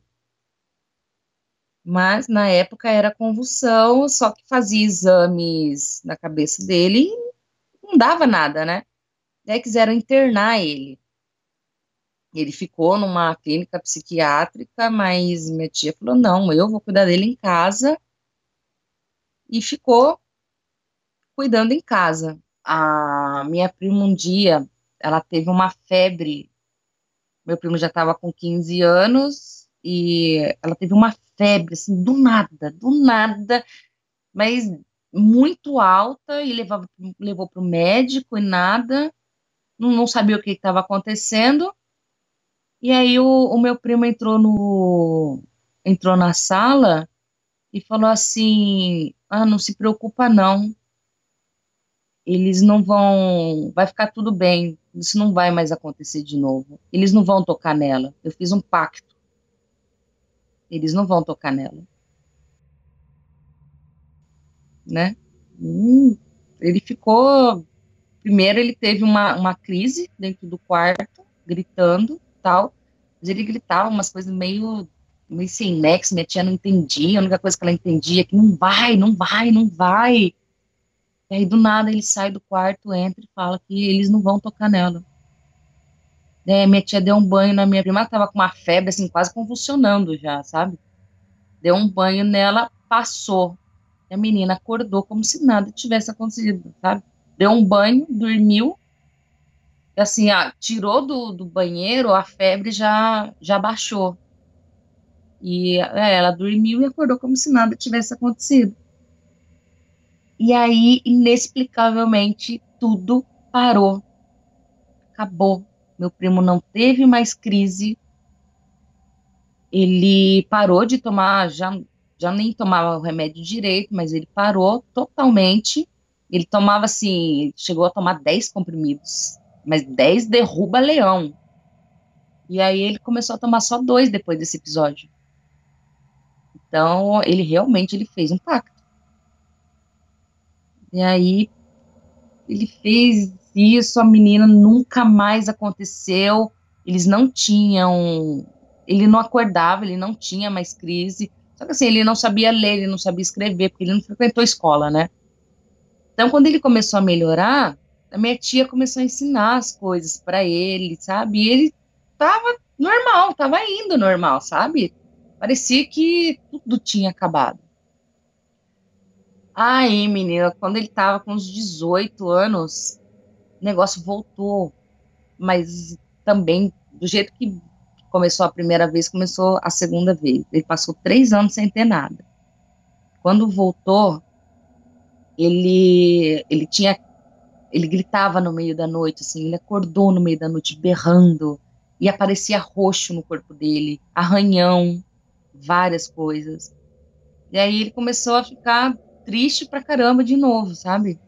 Mas na época era convulsão, só que fazia exames na cabeça dele e não dava nada, né? Daí quiseram internar ele. Ele ficou numa clínica psiquiátrica, mas minha tia falou, não, eu vou cuidar dele em casa, e ficou cuidando em casa. A minha prima um dia, ela teve uma febre, meu primo já estava com quinze anos, e ela teve uma febre, assim, do nada, do nada, mas muito alta, e levava, levou para o médico e nada, não, não sabia o que estava acontecendo. E aí o, o meu primo entrou no, entrou na sala e falou assim, ah, não se preocupa não, eles não vão, vai ficar tudo bem, isso não vai mais acontecer de novo. Eles não vão tocar nela. Eu fiz um pacto. Eles não vão tocar nela, né? Hum, ele ficou, primeiro ele teve uma, uma crise dentro do quarto, gritando, tal, mas ele gritava umas coisas meio, meio sem nexo, minha tia não entendia, a única coisa que ela entendia é que não vai, não vai, não vai. E aí, do nada, ele sai do quarto, entra e fala que eles não vão tocar nela. É, minha tia deu um banho na minha prima, ela tava com uma febre, assim, quase convulsionando já, sabe? Deu um banho nela, passou. E a menina acordou como se nada tivesse acontecido, sabe? Deu um banho, dormiu, e assim, ah, tirou do, do banheiro, a febre já, já baixou. E é, ela dormiu e acordou como se nada tivesse acontecido. E aí, inexplicavelmente, tudo parou. Acabou. Meu primo não teve mais crise, ele parou de tomar, já, já nem tomava o remédio direito, mas ele parou totalmente. Ele tomava assim, chegou a tomar dez comprimidos, mas dez derruba leão. E aí ele começou a tomar só dois depois desse episódio. Então, ele realmente ele fez um pacto. E aí ele fez isso, a menina nunca mais aconteceu, eles não tinham, ele não acordava, ele não tinha mais crise, só que assim, ele não sabia ler, ele não sabia escrever, porque ele não frequentou escola, né? Então, quando ele começou a melhorar, a minha tia começou a ensinar as coisas para ele, sabe? E ele tava normal, tava indo normal, sabe? Parecia que tudo tinha acabado. Aí, menina, quando ele tava com uns dezoito anos, o negócio voltou, mas também, do jeito que começou a primeira vez, começou a segunda vez. Ele passou três anos sem ter nada. Quando voltou, ele, ele tinha, ele gritava no meio da noite, assim, ele acordou no meio da noite berrando, e aparecia roxo no corpo dele, arranhão, várias coisas. E aí ele começou a ficar triste pra caramba de novo, sabe?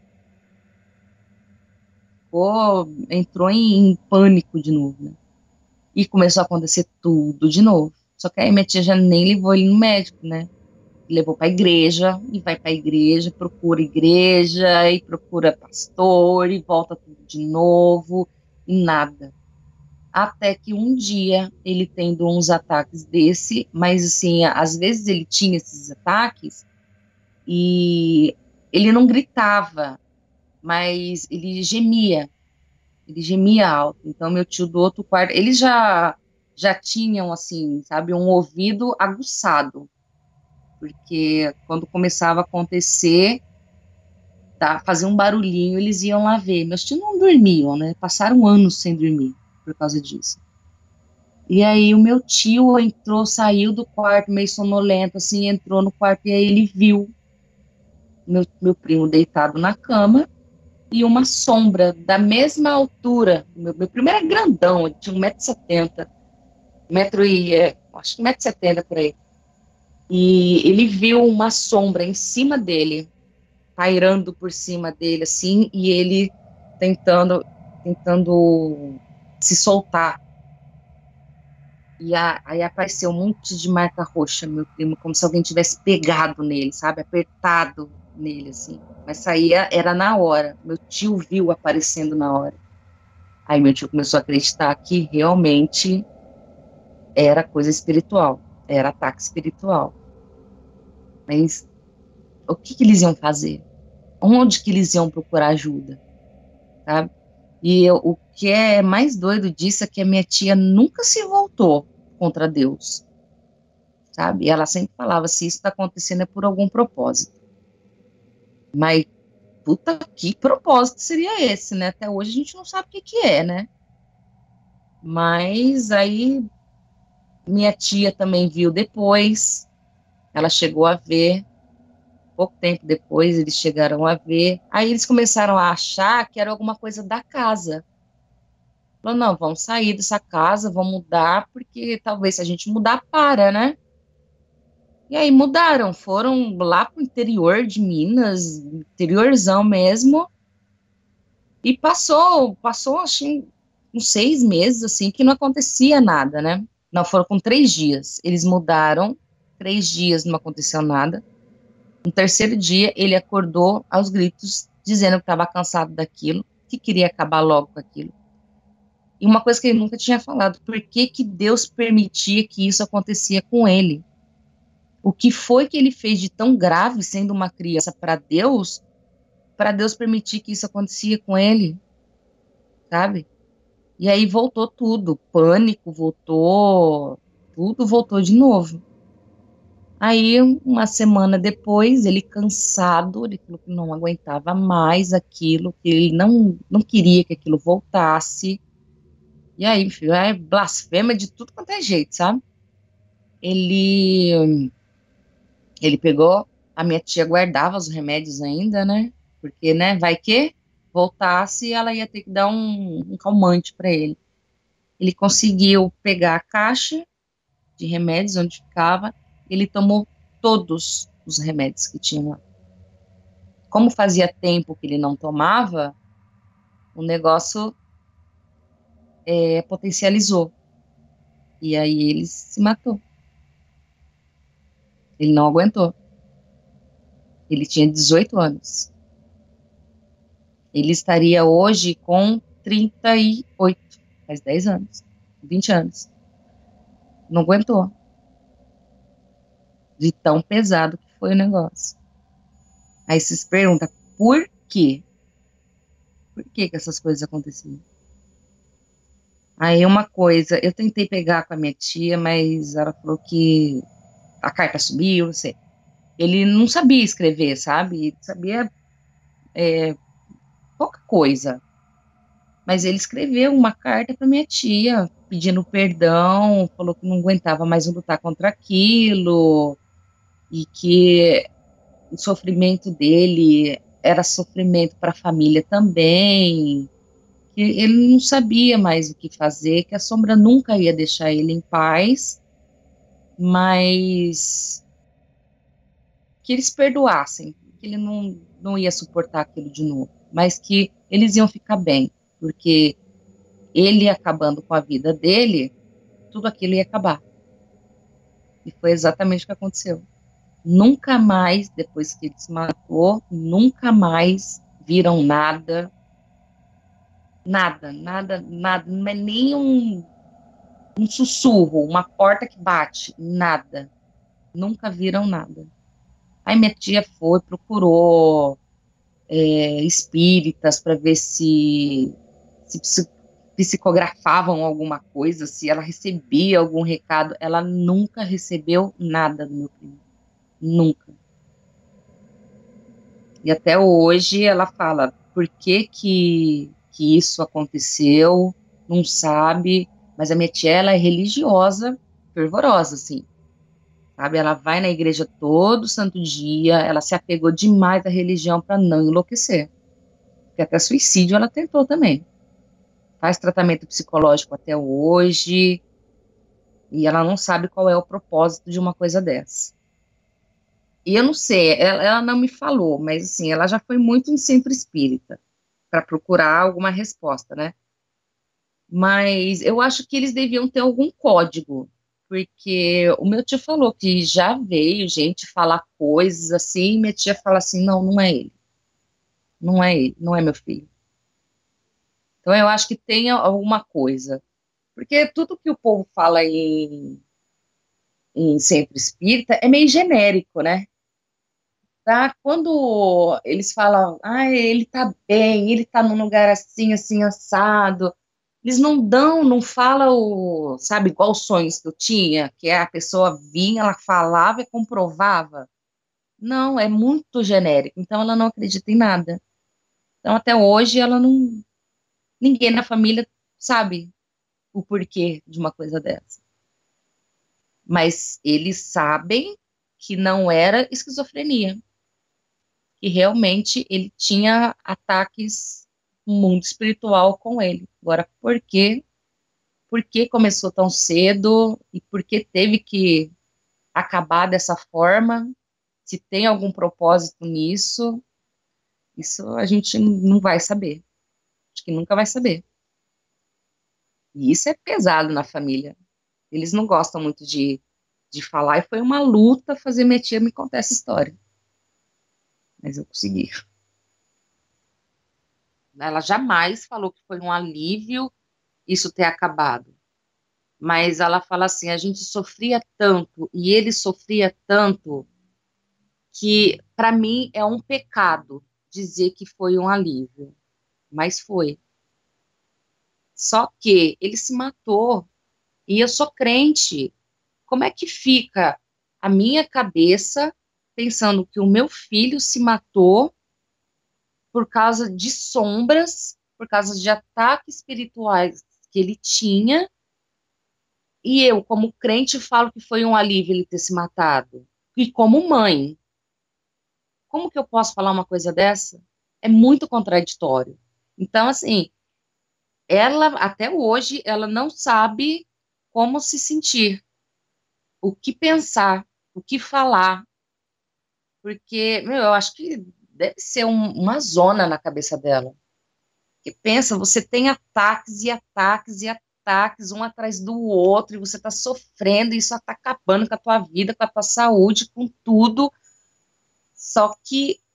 Ficou, entrou em, em pânico de novo, né? E começou a acontecer tudo de novo. Só que aí minha tia já nem levou ele no médico, né? Levou para a igreja, e vai para a igreja, procura igreja, e procura pastor, e volta tudo de novo, e nada. Até que um dia, ele tendo uns ataques desse, mas assim, às vezes ele tinha esses ataques, e ele não gritava, mas ele gemia, ele gemia alto. Então, meu tio do outro quarto, eles já, já tinham, assim, sabe, um ouvido aguçado, porque quando começava a acontecer, tá, fazer um barulhinho, eles iam lá ver. Meus tios não dormiam, né? Passaram anos sem dormir por causa disso. E aí o meu tio entrou, saiu do quarto meio sonolento, assim, entrou no quarto e aí ele viu meu, meu primo deitado na cama e uma sombra da mesma altura. Meu, meu primo era grandão, ele tinha um metro e setenta, metro e, é, acho que um metro e setenta por aí. E ele viu uma sombra em cima dele, pairando por cima dele, assim, e ele tentando, tentando se soltar. E a, aí apareceu um monte de marca roxa, meu primo, como se alguém tivesse pegado nele, sabe? Apertado nele, assim. Mas saía, era na hora. Meu tio viu aparecendo na hora. Aí meu tio começou a acreditar que realmente era coisa espiritual, era ataque espiritual. Mas o que, que eles iam fazer? Onde que eles iam procurar ajuda? Sabe? E eu, o que é mais doido disso é que a minha tia nunca se voltou contra Deus, sabe? E ela sempre falava, se isso está acontecendo é por algum propósito. Mas, puta, que propósito seria esse, né? Até hoje a gente não sabe o que que é, né? Mas aí minha tia também viu depois, ela chegou a ver, pouco tempo depois eles chegaram a ver, aí eles começaram a achar que era alguma coisa da casa. Falou, não, vamos sair dessa casa, vamos mudar, porque talvez se a gente mudar, para, né? E aí mudaram, foram lá pro interior de Minas, interiorzão mesmo, e passou, passou, acho, que uns seis meses, assim, que não acontecia nada, né? Não, foram com três dias. Eles mudaram, três dias não aconteceu nada. No terceiro dia, ele acordou aos gritos, dizendo que estava cansado daquilo, que queria acabar logo com aquilo. E uma coisa que ele nunca tinha falado, por que que Deus permitia que isso acontecia com ele? O que foi que ele fez de tão grave, sendo uma criança, para Deus, para Deus permitir que isso acontecia com ele, sabe? E aí voltou tudo, pânico voltou, tudo voltou de novo. Aí, uma semana depois, ele cansado, ele falou que não aguentava mais aquilo, que ele não, não queria que aquilo voltasse. E aí, filho, é blasfêmia de tudo quanto é jeito, sabe? Ele, ele pegou, a minha tia guardava os remédios ainda, né? Porque, né, vai que voltasse, ela ia ter que dar um, um calmante para ele. Ele conseguiu pegar a caixa de remédios onde ficava, ele tomou todos os remédios que tinham lá. Como fazia tempo que ele não tomava, o negócio é, potencializou. E aí ele se matou. Ele não aguentou. Ele tinha dezoito anos. Ele estaria hoje com trinta e oito, faz dez anos, vinte anos. Não aguentou. De tão pesado que foi o negócio. Aí você se pergunta, por quê? Por que que essas coisas aconteciam? Aí uma coisa, eu tentei pegar com a minha tia, mas ela falou que a carta subiu, não sei. Ele não sabia escrever, sabe? Ele sabia é, pouca coisa. Mas ele escreveu uma carta para minha tia, pedindo perdão, falou que não aguentava mais lutar contra aquilo, e que o sofrimento dele era sofrimento para a família também, que ele não sabia mais o que fazer, que a sombra nunca ia deixar ele em paz, mas que eles perdoassem, que ele não, não ia suportar aquilo de novo, mas que eles iam ficar bem, porque ele acabando com a vida dele, tudo aquilo ia acabar. E foi exatamente o que aconteceu. Nunca mais, depois que ele se matou, nunca mais viram nada, nada, nada, nada, não é nem um, um sussurro, uma porta que bate, nada. Nunca viram nada. Aí minha tia foi, procurou é, espíritas para ver se, se psicografavam alguma coisa, se ela recebia algum recado. Ela nunca recebeu nada do meu primo. Nunca. E até hoje ela fala, por que que, que isso aconteceu? Não sabe. Mas a minha tia, ela é religiosa, fervorosa, assim. Sabe? Ela vai na igreja todo santo dia, ela se apegou demais à religião para não enlouquecer. Porque até suicídio ela tentou também. Faz tratamento psicológico até hoje, e ela não sabe qual é o propósito de uma coisa dessa. E eu não sei, ela, ela não me falou, mas assim, ela já foi muito em centro espírita, para procurar alguma resposta, né? Mas eu acho que eles deviam ter algum código, porque o meu tio falou que já veio gente falar coisas assim, e minha tia fala assim, não, não é ele. Não é ele, não é meu filho. Então eu acho que tem alguma coisa. Porque tudo que o povo fala em, em centro espírita é meio genérico, né? Tá? Quando eles falam, ah, ele tá bem, ele tá num lugar assim, assim, assado, eles não dão, não falam, sabe, igual os sonhos que eu tinha, que é a pessoa vinha, ela falava e comprovava. Não, é muito genérico, então ela não acredita em nada. Então até hoje ela não, ninguém na família sabe o porquê de uma coisa dessa. Mas eles sabem que não era esquizofrenia, que realmente ele tinha ataques no mundo espiritual com ele. Agora, por quê? Por que começou tão cedo e por que teve que acabar dessa forma? Se tem algum propósito nisso, isso a gente não vai saber. Acho que nunca vai saber. E isso é pesado na família. Eles não gostam muito de, de falar, e foi uma luta fazer minha tia me contar essa história. Mas eu consegui. Ela jamais falou que foi um alívio isso ter acabado. Mas ela fala assim, a gente sofria tanto, e ele sofria tanto, que para mim é um pecado dizer que foi um alívio. Mas foi. Só que ele se matou, e eu sou crente. Como é que fica a minha cabeça pensando que o meu filho se matou por causa de sombras, por causa de ataques espirituais que ele tinha, e eu, como crente, falo que foi um alívio ele ter se matado? E como mãe, como que eu posso falar uma coisa dessa? É muito contraditório. Então, assim, ela, até hoje, ela não sabe como se sentir, o que pensar, o que falar, porque, meu, eu acho que deve ser um, uma zona na cabeça dela. Que pensa, você tem ataques e ataques e ataques, um atrás do outro, e você está sofrendo, e isso está acabando com a tua vida, com a tua saúde, com tudo. Só que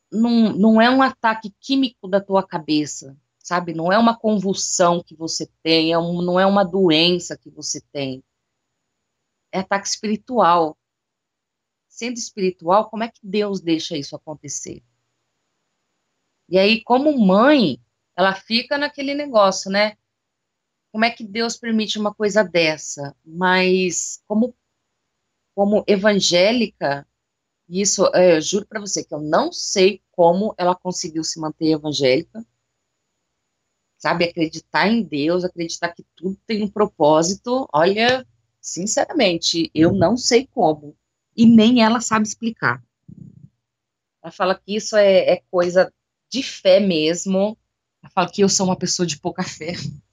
não, não é um ataque químico da tua cabeça, sabe? Não é uma convulsão que você tem, é um, não é uma doença que você tem. É ataque espiritual. Sendo espiritual, como é que Deus deixa isso acontecer? E aí, como mãe, ela fica naquele negócio, né? Como é que Deus permite uma coisa dessa? Mas, como, como evangélica, isso, é, eu juro para você que eu não sei como ela conseguiu se manter evangélica, sabe? Acreditar em Deus, acreditar que tudo tem um propósito. Olha, sinceramente, eu não sei como. E nem ela sabe explicar. Ela fala que isso é, é coisa de fé mesmo. Ela fala que eu sou uma pessoa de pouca fé,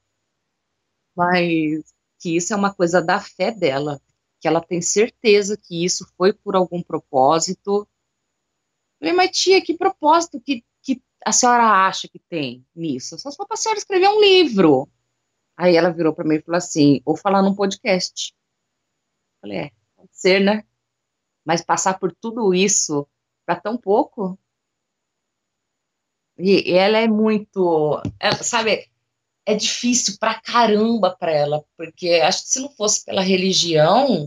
mas que isso é uma coisa da fé dela, que ela tem certeza que isso foi por algum propósito. Eu falei, mas tia, que propósito que, que a senhora acha que tem nisso? Só se for para a senhora escrever um livro. Aí ela virou para mim e falou assim, ou falar num podcast. Eu falei, é, pode ser, né? Mas passar por tudo isso para tão pouco? E, e ela é muito, ela, sabe, é difícil pra caramba pra ela, porque acho que se não fosse pela religião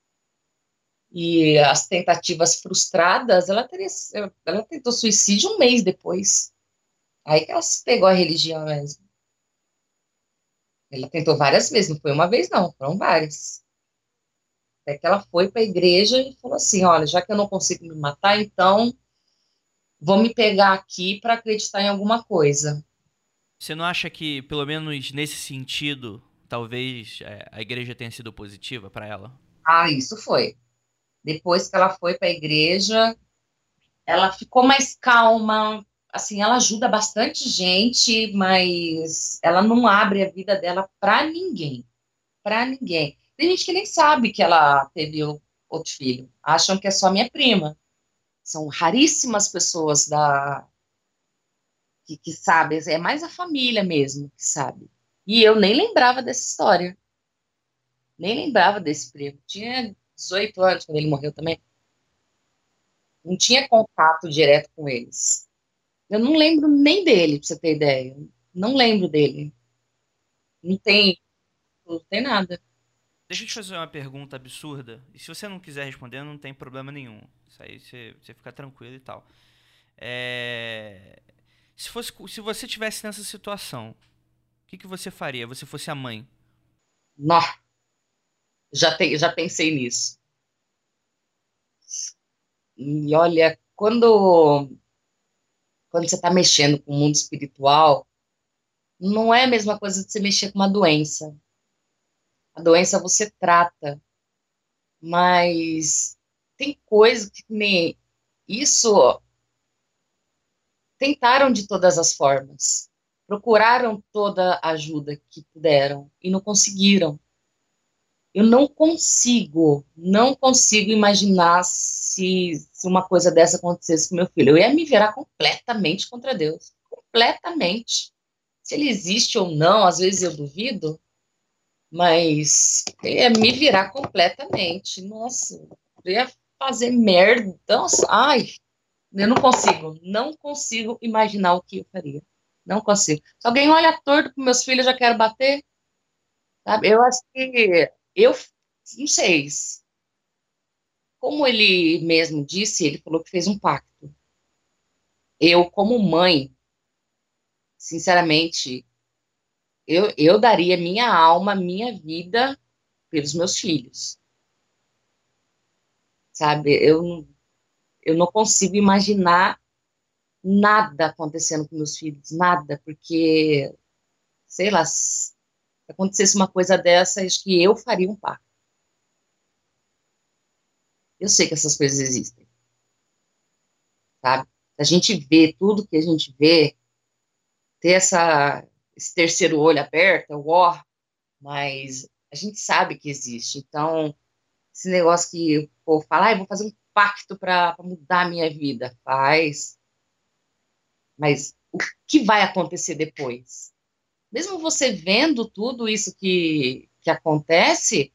e as tentativas frustradas, ela teria, ela tentou suicídio um mês depois. Aí que ela se pegou a religião mesmo. Ela tentou várias vezes, não foi uma vez não, foram várias. Até que ela foi para a igreja e falou assim, olha, já que eu não consigo me matar, então vou me pegar aqui para acreditar em alguma coisa. Você não acha que, pelo menos nesse sentido, talvez é, a igreja tenha sido positiva para ela? Ah, isso foi. Depois que ela foi para a igreja, ela ficou mais calma. Assim, ela ajuda bastante gente, mas ela não abre a vida dela para ninguém. Para ninguém. Tem gente que nem sabe que ela teve outro filho. Acham que é só minha prima. São raríssimas pessoas da que, que sabem. É mais a família mesmo que sabe. E eu nem lembrava dessa história. Nem lembrava desse primo. Tinha dezoito anos quando ele morreu também. Não tinha contato direto com eles. Eu não lembro nem dele, pra você ter ideia. Não lembro dele. Não tem, não tem nada. Deixa eu te fazer uma pergunta absurda. E se você não quiser responder, não tem problema nenhum. Isso aí você, você fica tranquilo e tal. É... Se, fosse, se você tivesse nessa situação, o que, que você faria? Você fosse a mãe? Nó, já, te, já pensei nisso. E olha, quando, quando você está mexendo com o mundo espiritual, não é a mesma coisa de você mexer com uma doença. A doença você trata, mas tem coisa que nem isso tentaram de todas as formas, procuraram toda a ajuda que puderam e não conseguiram. Eu não consigo, não consigo imaginar se, se uma coisa dessa acontecesse com meu filho. Eu ia me virar completamente contra Deus, completamente. Se ele existe ou não, às vezes eu duvido, mas eu ia me virar completamente. Nossa, eu ia fazer merda. Nossa, ai, eu não consigo, não consigo imaginar o que eu faria. Não consigo. Se alguém olha torto para meus filhos, eu já quero bater, sabe? Eu acho que eu não sei. Como ele mesmo disse, ele falou que fez um pacto. Eu, como mãe, sinceramente, eu, eu daria minha alma, minha vida pelos meus filhos. Sabe? Eu, eu não consigo imaginar nada acontecendo com meus filhos, nada, porque, sei lá, se acontecesse uma coisa dessa, acho que eu faria um pacto. Eu sei que essas coisas existem, sabe? Se a gente vê tudo que a gente vê, ter essa, esse terceiro olho aberto, ó, mas a gente sabe que existe. Então, esse negócio que o povo fala, ah, eu vou fazer um pacto para mudar a minha vida, faz. Mas o que vai acontecer depois? Mesmo você vendo tudo isso que, que acontece,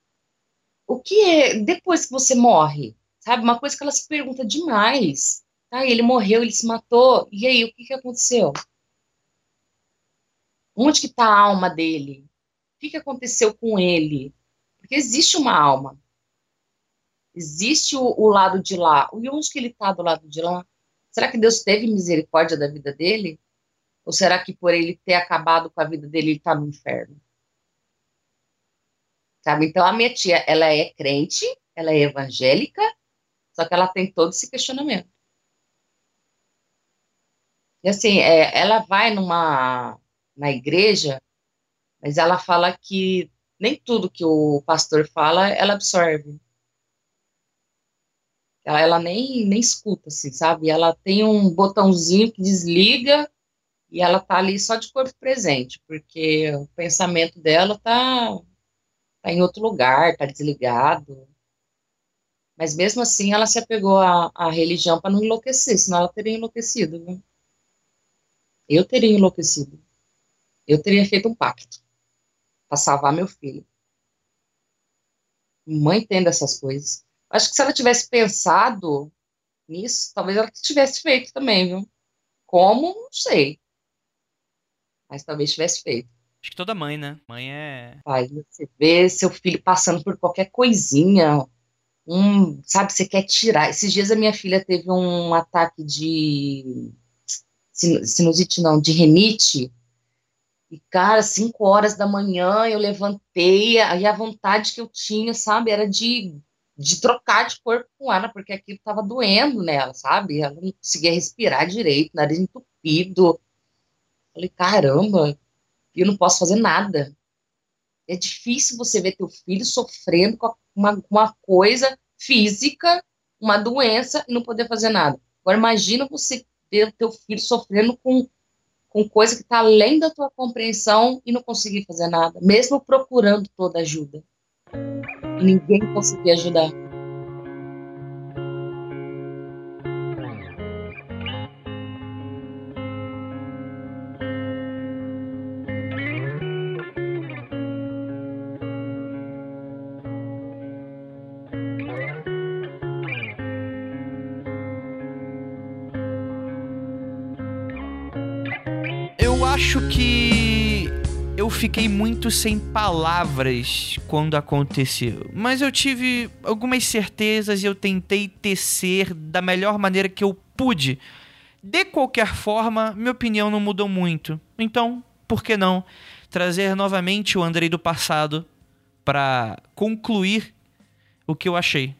o que é depois que você morre? Sabe? Uma coisa que ela se pergunta demais. Tá, ele morreu, ele se matou. E aí, o que que aconteceu? Onde que está a alma dele? O que que aconteceu com ele? Porque existe uma alma. Existe o, o lado de lá. E onde que ele está do lado de lá? Será que Deus teve misericórdia da vida dele? Ou será que por ele ter acabado com a vida dele, ele está no inferno? Sabe? Então, a minha tia, ela é crente, ela é evangélica, só que ela tem todo esse questionamento. E assim, é, ela vai numa na igreja, mas ela fala que nem tudo que o pastor fala, ela absorve. Ela, ela nem, nem escuta, assim, sabe? Ela tem um botãozinho que desliga e ela tá ali só de corpo presente, porque o pensamento dela tá, tá em outro lugar, tá desligado. Mas mesmo assim, ela se apegou à, à religião para não enlouquecer, senão ela teria enlouquecido, viu? Eu teria enlouquecido. Eu teria feito um pacto para salvar meu filho. Mãe entende essas coisas. Acho que se ela tivesse pensado nisso, talvez ela tivesse feito também, viu? Como? Não sei. Mas talvez tivesse feito. Acho que toda mãe, né? Mãe é... Pai, você vê seu filho passando por qualquer coisinha, um, sabe, você quer tirar. Esses dias a minha filha teve um ataque de sin- sinusite, não, de rinite. E, cara, cinco horas da manhã eu levantei, e a vontade que eu tinha, sabe, era de, de trocar de corpo com ela, porque aquilo estava doendo nela, sabe? Ela não conseguia respirar direito, nariz entupido. Falei, caramba, eu não posso fazer nada. É difícil você ver teu filho sofrendo com uma, uma coisa física, uma doença, e não poder fazer nada. Agora, imagina você ver o teu filho sofrendo com com coisa que está além da tua compreensão e não conseguir fazer nada, mesmo procurando toda ajuda. E ninguém conseguir ajudar. Eu acho que eu fiquei muito sem palavras quando aconteceu, mas eu tive algumas certezas e eu tentei tecer da melhor maneira que eu pude. De qualquer forma, minha opinião não mudou muito. Então, por que não trazer novamente o Andrei do passado para concluir o que eu achei?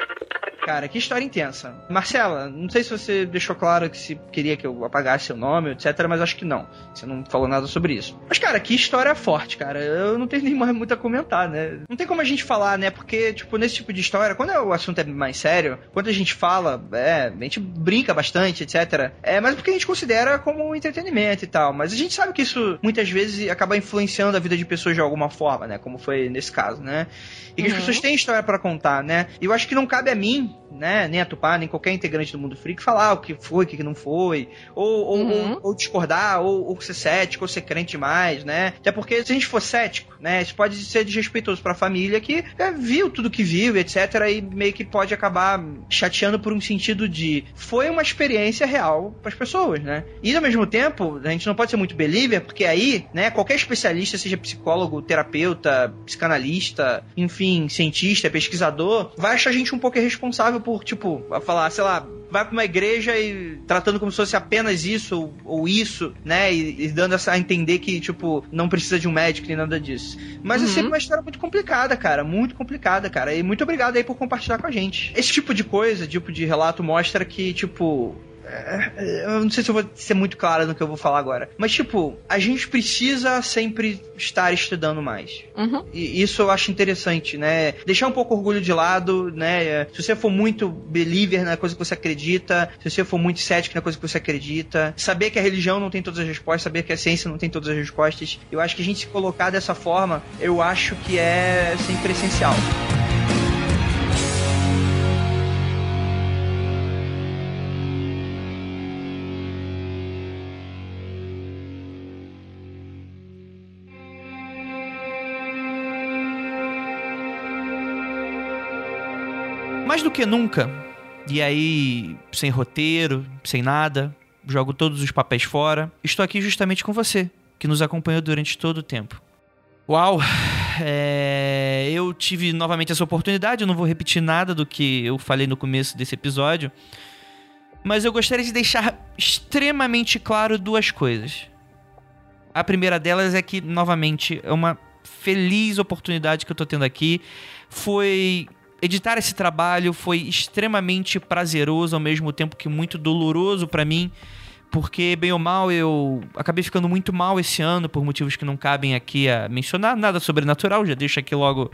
Cara, que história intensa. Marcela, não sei se você deixou claro que se queria que eu apagasse seu nome, etcétera, mas acho que não. Você não falou nada sobre isso. Mas, cara, que história forte, cara. Eu não tenho nem mais muito a comentar, né? Não tem como a gente falar, né? Porque, tipo, nesse tipo de história, quando o assunto é mais sério, quando a gente fala, é, a gente brinca bastante, etcétera. É, mas porque a gente considera como entretenimento e tal. Mas a gente sabe que isso, muitas vezes, acaba influenciando a vida de pessoas de alguma forma, né? Como foi nesse caso, né? E que uhum. as pessoas têm história pra contar, né? E eu acho que não cabe a mim, né, nem a Tupá, nem qualquer integrante do Mundo Freak falar o que foi, o que não foi, ou, ou, uhum. ou, ou discordar, ou, ou ser cético, ou ser crente demais, né? Até porque se a gente for cético, né, isso pode ser desrespeitoso pra família que é, viu tudo que viu, etcétera, e meio que pode acabar chateando por um sentido de foi uma experiência real pras pessoas, né? E ao mesmo tempo, a gente não pode ser muito believer, porque aí, né, qualquer especialista, seja psicólogo, terapeuta, psicanalista, enfim, cientista, pesquisador, vai achar a gente um pouco irresponsável por, tipo, falar, sei lá, vai pra uma igreja e tratando como se fosse apenas isso ou, ou isso, né? E, e dando essa, a entender que, tipo, não precisa de um médico nem nada disso. Mas uhum. é sempre uma história muito complicada, cara. Muito complicada, cara. E muito obrigado aí por compartilhar com a gente. Esse tipo de coisa, tipo de relato, mostra que, tipo... eu não sei se eu vou ser muito claro no que eu vou falar agora, mas tipo, a gente precisa sempre estar estudando mais. Uhum. E isso eu acho interessante, né? Deixar um pouco o orgulho de lado, né? Se você for muito believer na coisa que você acredita, se você for muito cético na coisa que você acredita, saber que a religião não tem todas as respostas, saber que a ciência não tem todas as respostas, eu acho que a gente se colocar dessa forma, eu acho que é sempre essencial. Mais do que nunca, E aí, sem roteiro, sem nada, jogo todos os papéis fora. Estou aqui justamente com você, que nos acompanhou durante todo o tempo. Uau! É... Eu tive novamente essa oportunidade, eu não vou repetir nada do que eu falei no começo desse episódio, mas eu gostaria de deixar extremamente claro duas coisas. A primeira delas é que, novamente, é uma feliz oportunidade que eu tô tendo aqui. Foi... Editar esse trabalho foi extremamente prazeroso, ao mesmo tempo que muito doloroso pra mim, porque, bem ou mal, eu acabei ficando muito mal esse ano, por motivos que não cabem aqui a mencionar. Nada sobrenatural, já deixo aqui logo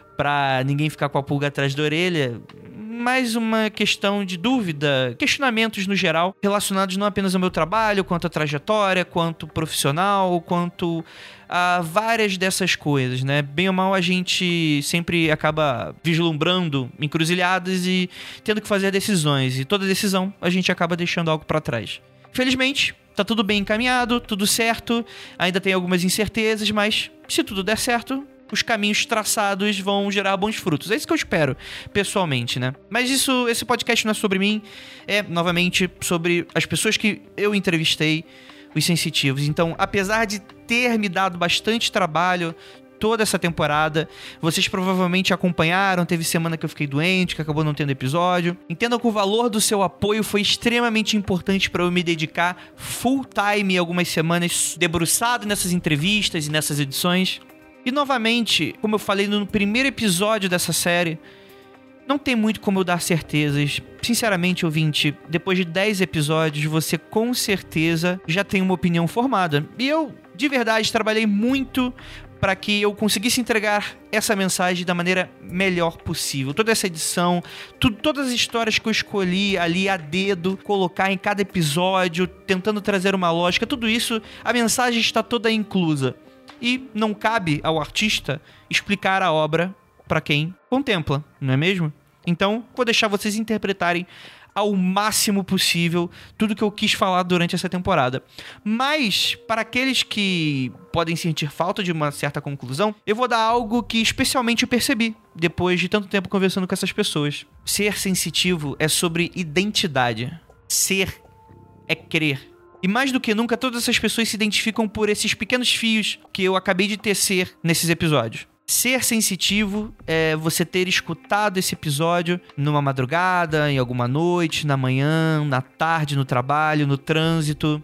pra ninguém ficar com a pulga atrás da orelha. Mais uma questão de dúvida, questionamentos no geral, relacionados não apenas ao meu trabalho, quanto à trajetória, quanto profissional, quanto a várias dessas coisas, né? Bem ou mal, a gente sempre acaba vislumbrando encruzilhadas e tendo que fazer decisões, e toda decisão a gente acaba deixando algo pra trás. Felizmente, tá tudo bem encaminhado, tudo certo, ainda tem algumas incertezas, mas se tudo der certo, os caminhos traçados vão gerar bons frutos. É isso que eu espero, pessoalmente, né? Mas isso, esse podcast não é sobre mim, é, novamente, sobre as pessoas que eu entrevistei, os sensitivos. Então, apesar de ter me dado bastante trabalho toda essa temporada, vocês provavelmente acompanharam, teve semana que eu fiquei doente, que acabou não tendo episódio. Entendam que o valor do seu apoio foi extremamente importante para eu me dedicar full time algumas semanas debruçado nessas entrevistas e nessas edições. E novamente, como eu falei no primeiro episódio dessa série, não tem muito como eu dar certezas. Sinceramente, ouvinte, depois de dez episódios, você com certeza já tem uma opinião formada. E eu, de verdade, trabalhei muito para que eu conseguisse entregar essa mensagem da maneira melhor possível. Toda essa edição, tu, todas as histórias que eu escolhi ali a dedo, colocar em cada episódio, tentando trazer uma lógica, tudo isso, a mensagem está toda inclusa. E não cabe ao artista explicar a obra para quem contempla, não é mesmo? Então, vou deixar vocês interpretarem ao máximo possível tudo que eu quis falar durante essa temporada. Mas, para aqueles que podem sentir falta de uma certa conclusão, eu vou dar algo que especialmente eu percebi depois de tanto tempo conversando com essas pessoas. Ser sensitivo é sobre identidade. Ser é crer. E mais do que nunca, todas essas pessoas se identificam por esses pequenos fios que eu acabei de tecer nesses episódios. Ser sensitivo é você ter escutado esse episódio numa madrugada, em alguma noite, na manhã, na tarde, no trabalho, no trânsito,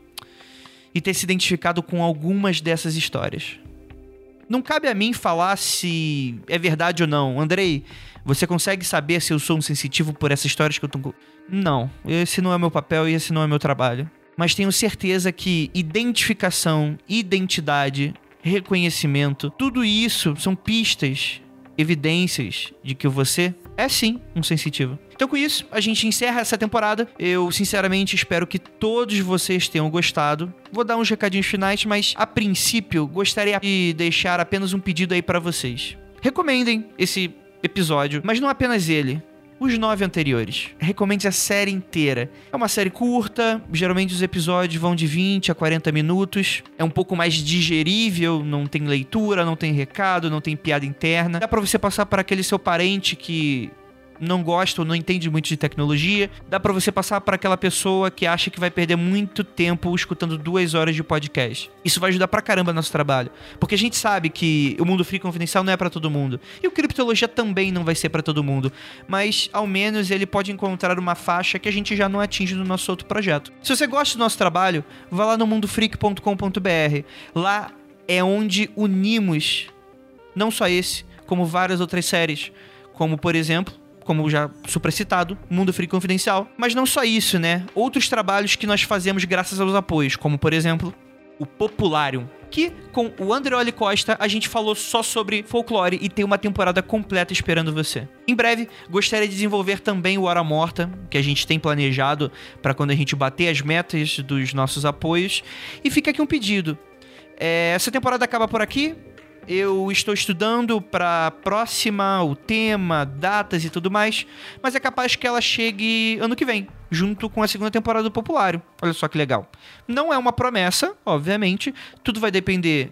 e ter se identificado com algumas dessas histórias. Não cabe a mim falar se é verdade ou não. Andrei, você consegue saber se eu sou um sensitivo por essas histórias que eu tô... Não, esse não é meu papel e esse não é meu trabalho. Mas tenho certeza que identificação, identidade, reconhecimento, tudo isso são pistas, evidências de que você é sim um sensitivo. Então com isso, a gente encerra essa temporada. Eu sinceramente espero que todos vocês tenham gostado. Vou dar uns recadinhos finais, mas a princípio gostaria de deixar apenas um pedido aí pra vocês. Recomendem esse episódio, mas não apenas ele. Os nove anteriores. Recomende a série inteira. É uma série curta, geralmente os episódios vão de vinte a quarenta minutos. É um pouco mais digerível, não tem leitura, não tem recado, não tem piada interna. Dá pra você passar para aquele seu parente que não gosta ou não entende muito de tecnologia. Dá pra você passar para aquela pessoa que acha que vai perder muito tempo escutando duas horas de podcast. Isso vai ajudar pra caramba no nosso trabalho, porque a gente sabe que o Mundo Freak Confidencial não é pra todo mundo, e o Criptologia também não vai ser pra todo mundo, mas ao menos ele pode encontrar uma faixa que a gente já não atinge no nosso outro projeto. Se você gosta do nosso trabalho, vá lá no mundo freak ponto com ponto b r. Lá é onde unimos não só esse, como várias outras séries, como por exemplo, como já supracitado, Mundo Freak Confidencial. Mas não só isso, né? Outros trabalhos que nós fazemos graças aos apoios, como por exemplo, o Popularium, que com o Andreoli Costa a gente falou só sobre folclore e tem uma temporada completa esperando você. Em breve, gostaria de desenvolver também o Hora Morta, que a gente tem planejado para quando a gente bater as metas dos nossos apoios. E fica aqui um pedido. É, essa temporada acaba por aqui. Eu estou estudando para a próxima, o tema, datas e tudo mais, mas é capaz que ela chegue ano que vem, junto com a segunda temporada do Populário. Olha só que legal. Não é uma promessa, obviamente, tudo vai depender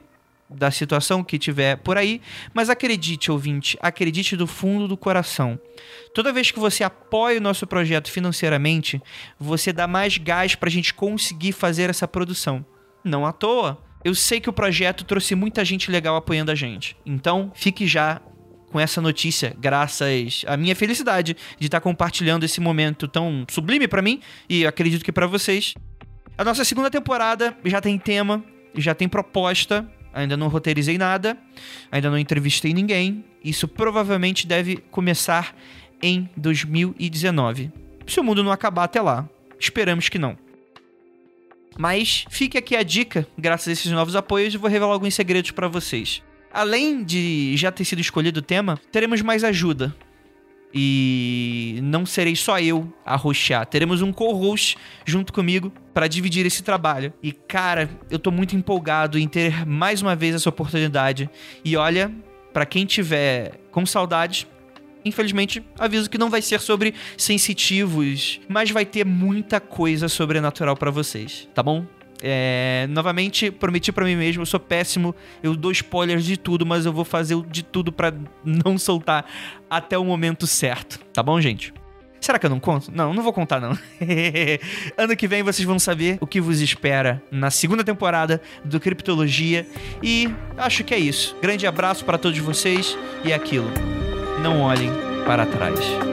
da situação que tiver por aí, mas acredite, ouvinte, acredite do fundo do coração. Toda vez que você apoia o nosso projeto financeiramente, você dá mais gás pra gente conseguir fazer essa produção. Não à toa, eu sei que o projeto trouxe muita gente legal apoiando a gente. Então, fique já com essa notícia, graças à minha felicidade de estar compartilhando esse momento tão sublime pra mim, e acredito que pra vocês. A nossa segunda temporada já tem tema, já tem proposta. Ainda não roteirizei nada, ainda não entrevistei ninguém. Isso provavelmente deve começar em dois mil e dezenove. Se o mundo não acabar até lá. Esperamos que não. Mas fique aqui a dica, graças a esses novos apoios, eu vou revelar alguns segredos para vocês. Além de já ter sido escolhido o tema, teremos mais ajuda. E não serei só eu a hostear. Teremos um co-host junto comigo para dividir esse trabalho. E cara, eu tô muito empolgado em ter mais uma vez essa oportunidade. E olha, para quem tiver com saudade, infelizmente aviso que não vai ser sobre sensitivos, mas vai ter muita coisa sobrenatural para vocês, tá bom? É, novamente, prometi pra mim mesmo, eu sou péssimo, eu dou spoilers de tudo, mas eu vou fazer de tudo pra não soltar até o momento certo, tá bom, gente? Será que eu não conto? Não, não vou contar, não. Ano que vem vocês vão saber o que vos espera na segunda temporada do Criptologia. E acho que é isso. Grande abraço pra todos vocês e é aquilo. Não olhem para trás.